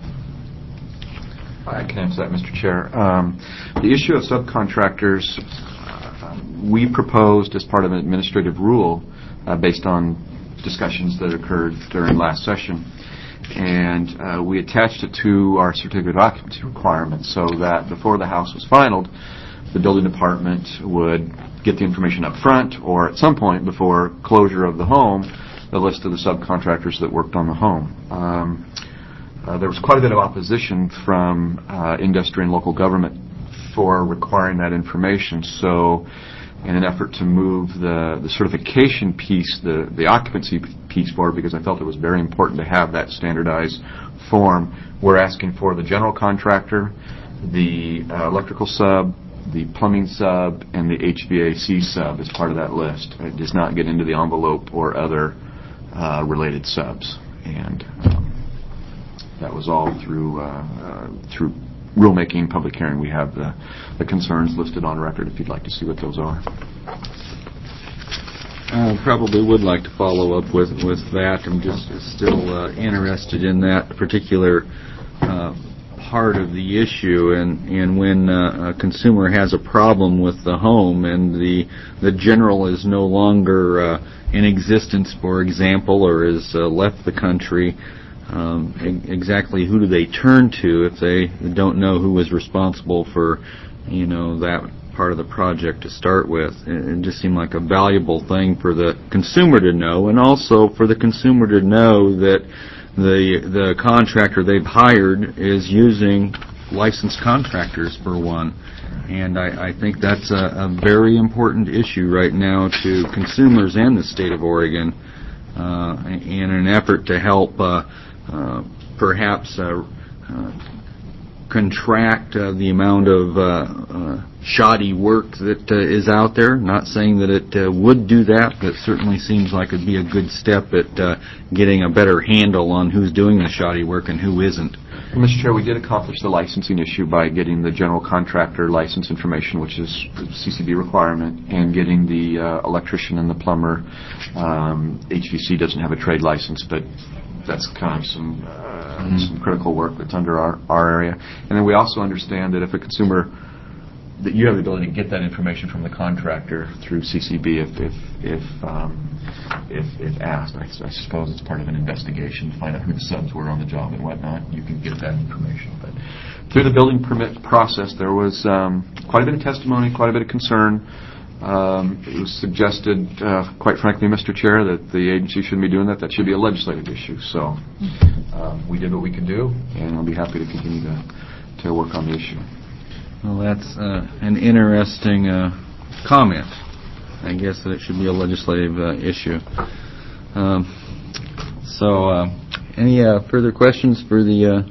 I can answer that, Mister Chair. Um, the issue of subcontractors, uh, we proposed as part of an administrative rule uh, based on discussions that occurred during last session. And uh, we attached it to our certificate of occupancy requirements so that before the house was finalized, the building department would get the information up front, or at some point before closure of the home, the list of the subcontractors that worked on the home. Um, uh, there was quite a bit of opposition from uh, industry and local government for requiring that information. So in an effort to move the, the certification piece, the, the occupancy piece forward, because I felt it was very important to have that standardized form, we're asking for the general contractor, the uh, electrical sub, the plumbing sub, and the H V A C sub as part of that list. It does not get into the envelope or other uh, related subs. And um, that was all through uh, uh, through rulemaking, public hearing. We have the, the concerns listed on record if you'd like to see what those are. I probably would like to follow up with, with that. I'm just still uh, interested in that particular uh, part of the issue, and, and when uh, a consumer has a problem with the home and the the general is no longer uh, in existence, for example, or has uh, left the country, Um, exactly who do they turn to if they don't know who was responsible for, you know, that part of the project to start with? It, it just seemed like a valuable thing for the consumer to know, and also for the consumer to know that the the contractor they've hired is using licensed contractors, for one. And I, I think that's a, a very important issue right now to consumers and the state of Oregon, uh, in an effort to help uh, Uh, perhaps uh, uh, contract uh, the amount of uh, uh, shoddy work that uh, is out there. Not saying that it uh, would do that, but it certainly seems like it'd be a good step at uh, getting a better handle on who's doing the shoddy work and who isn't. Well, Mister Chair, we did accomplish the licensing issue by getting the general contractor license information, which is a C C B requirement, and getting the uh, electrician and the plumber. Um, H V C doesn't have a trade license, but that's kind of some uh, mm-hmm. some critical work that's under our, our area. And then we also understand that if a consumer, that you have the ability to get that information from the contractor through C C B if if if um, if, if asked. I, I suppose it's part of an investigation to find out who the subs were on the job and whatnot. You can get that information. But through the building permit process, there was um, quite a bit of testimony, quite a bit of concern. Um, it was suggested, uh, quite frankly, Mister Chair, that the agency shouldn't be doing that. That should be a legislative issue. So um, we did what we could do, and I'll be happy to continue to, to work on the issue. Well, that's uh, an interesting uh, comment. I guess that it should be a legislative uh, issue. Um, so uh, any uh, further questions for the uh,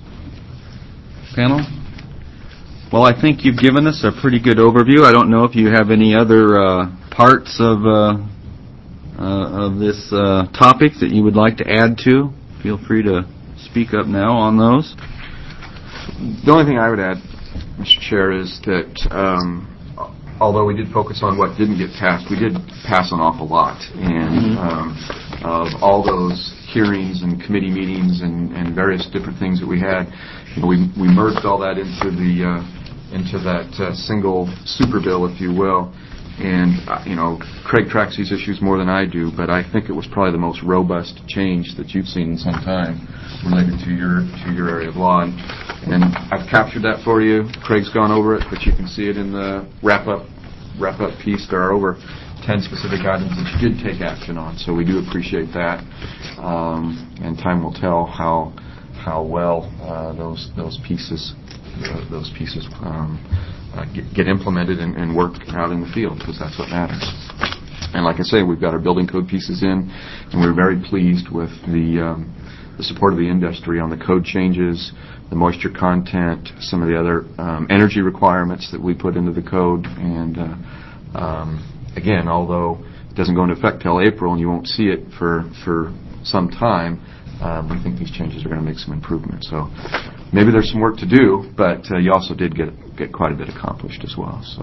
panel? Well, I think you've given us a pretty good overview. I don't know if you have any other uh, parts of uh, uh, of this uh, topic that you would like to add to. Feel free to speak up now on those. The only thing I would add, Mister Chair, is that um, although we did focus on what didn't get passed, we did pass an awful lot. And um, of all those hearings and committee meetings and, and various different things that we had, you know, we, we merged all that into the uh, into that uh, single super bill, if you will. And, uh, you know, Craig tracks these issues more than I do, but I think it was probably the most robust change that you've seen in some time related to your to your area of law. And, and I've captured that for you. Craig's gone over it, but you can see it in the wrap-up wrap-up piece. There are over ten specific items that you did take action on, so we do appreciate that. Um, and time will tell how how well uh, those those pieces uh, those pieces um, Uh, get, get implemented and, and work out in the field, because that's what matters. And like I say, we've got our building code pieces in, and we're very pleased with the um, the support of the industry on the code changes, the moisture content, some of the other um, energy requirements that we put into the code. And uh, um, again, although it doesn't go into effect till April, and you won't see it for for some time, um, we think these changes are going to make some improvements. So maybe there's some work to do, but uh, you also did get get quite a bit accomplished as well. So,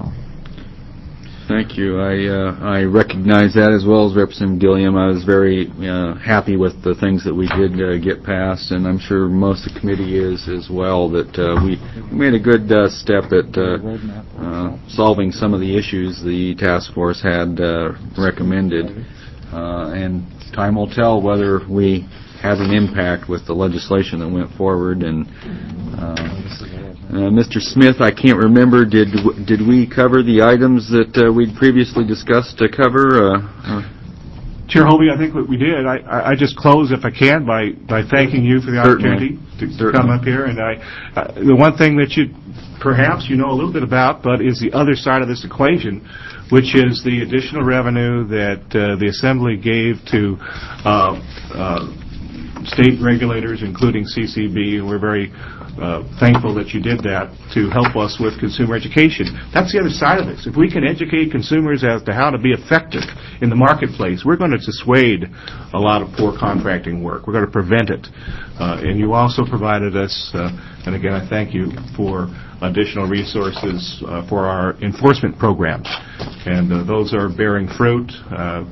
thank you. I uh, I recognize that, as well as Representative Gilliam. I was very uh, happy with the things that we did uh, get passed, and I'm sure most of the committee is as well. That uh, we made a good uh, step at uh, uh, solving some of the issues the task force had uh, recommended, uh, and time will tell whether we had an impact with the legislation that went forward. And uh, uh, Mister Smith, I can't remember, did did we cover the items that uh, we'd previously discussed to cover? Uh, uh, Chair Hobie, I think what we did, I, I, I just close, if I can, by, by thanking you for the opportunity to, to come up here. And I, uh, the one thing that you perhaps you know a little bit about, but is the other side of this equation, which is the additional revenue that uh, the Assembly gave to uh, uh, state regulators, including C C B, and we're very uh, thankful that you did that to help us with consumer education. That's the other side of this. If we can educate consumers as to how to be effective in the marketplace, we're going to dissuade a lot of poor contracting work. We're going to prevent it. Uh, and you also provided us, uh, and again I thank you, for additional resources uh, for our enforcement programs. And uh, those are bearing fruit. Uh,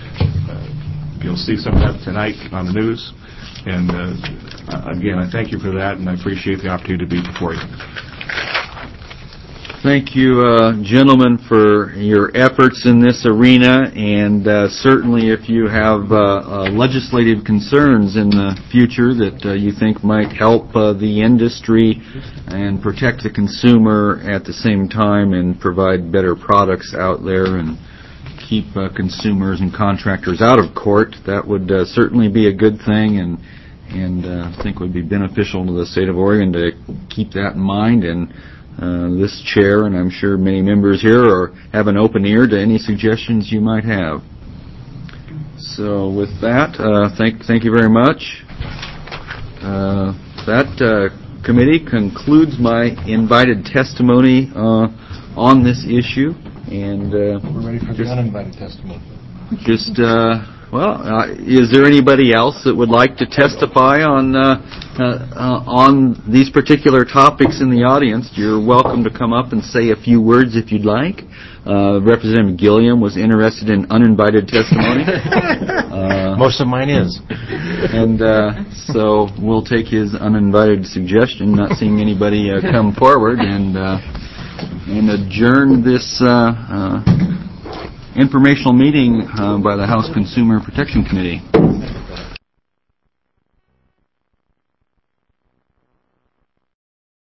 uh, you'll see some of that tonight on the news. And uh, again, I thank you for that, and I appreciate the opportunity to be before you. Thank you, uh, gentlemen, for your efforts in this arena, and uh, certainly if you have uh, uh, legislative concerns in the future that uh, you think might help uh, the industry and protect the consumer at the same time and provide better products out there and keep uh, consumers and contractors out of court, that would uh, certainly be a good thing, and and uh, I think would be beneficial to the state of Oregon to keep that in mind. And uh, this chair, and I'm sure many members here, are have an open ear to any suggestions you might have. So with that, uh, thank thank you very much. Uh, that uh, committee concludes my invited testimony uh, on this issue. And uh, we're ready for the uninvited testimony. Just, uh, well, uh, is there anybody else that would like to testify on uh, uh, uh, on these particular topics in the audience? You're welcome to come up and say a few words if you'd like. Uh, Representative Gilliam was interested in uninvited testimony. uh, Most of mine is. And uh, so we'll take his uninvited suggestion, not seeing anybody uh, come forward, and uh, and adjourn this uh, uh, informational meeting uh, by the House Consumer Protection Committee.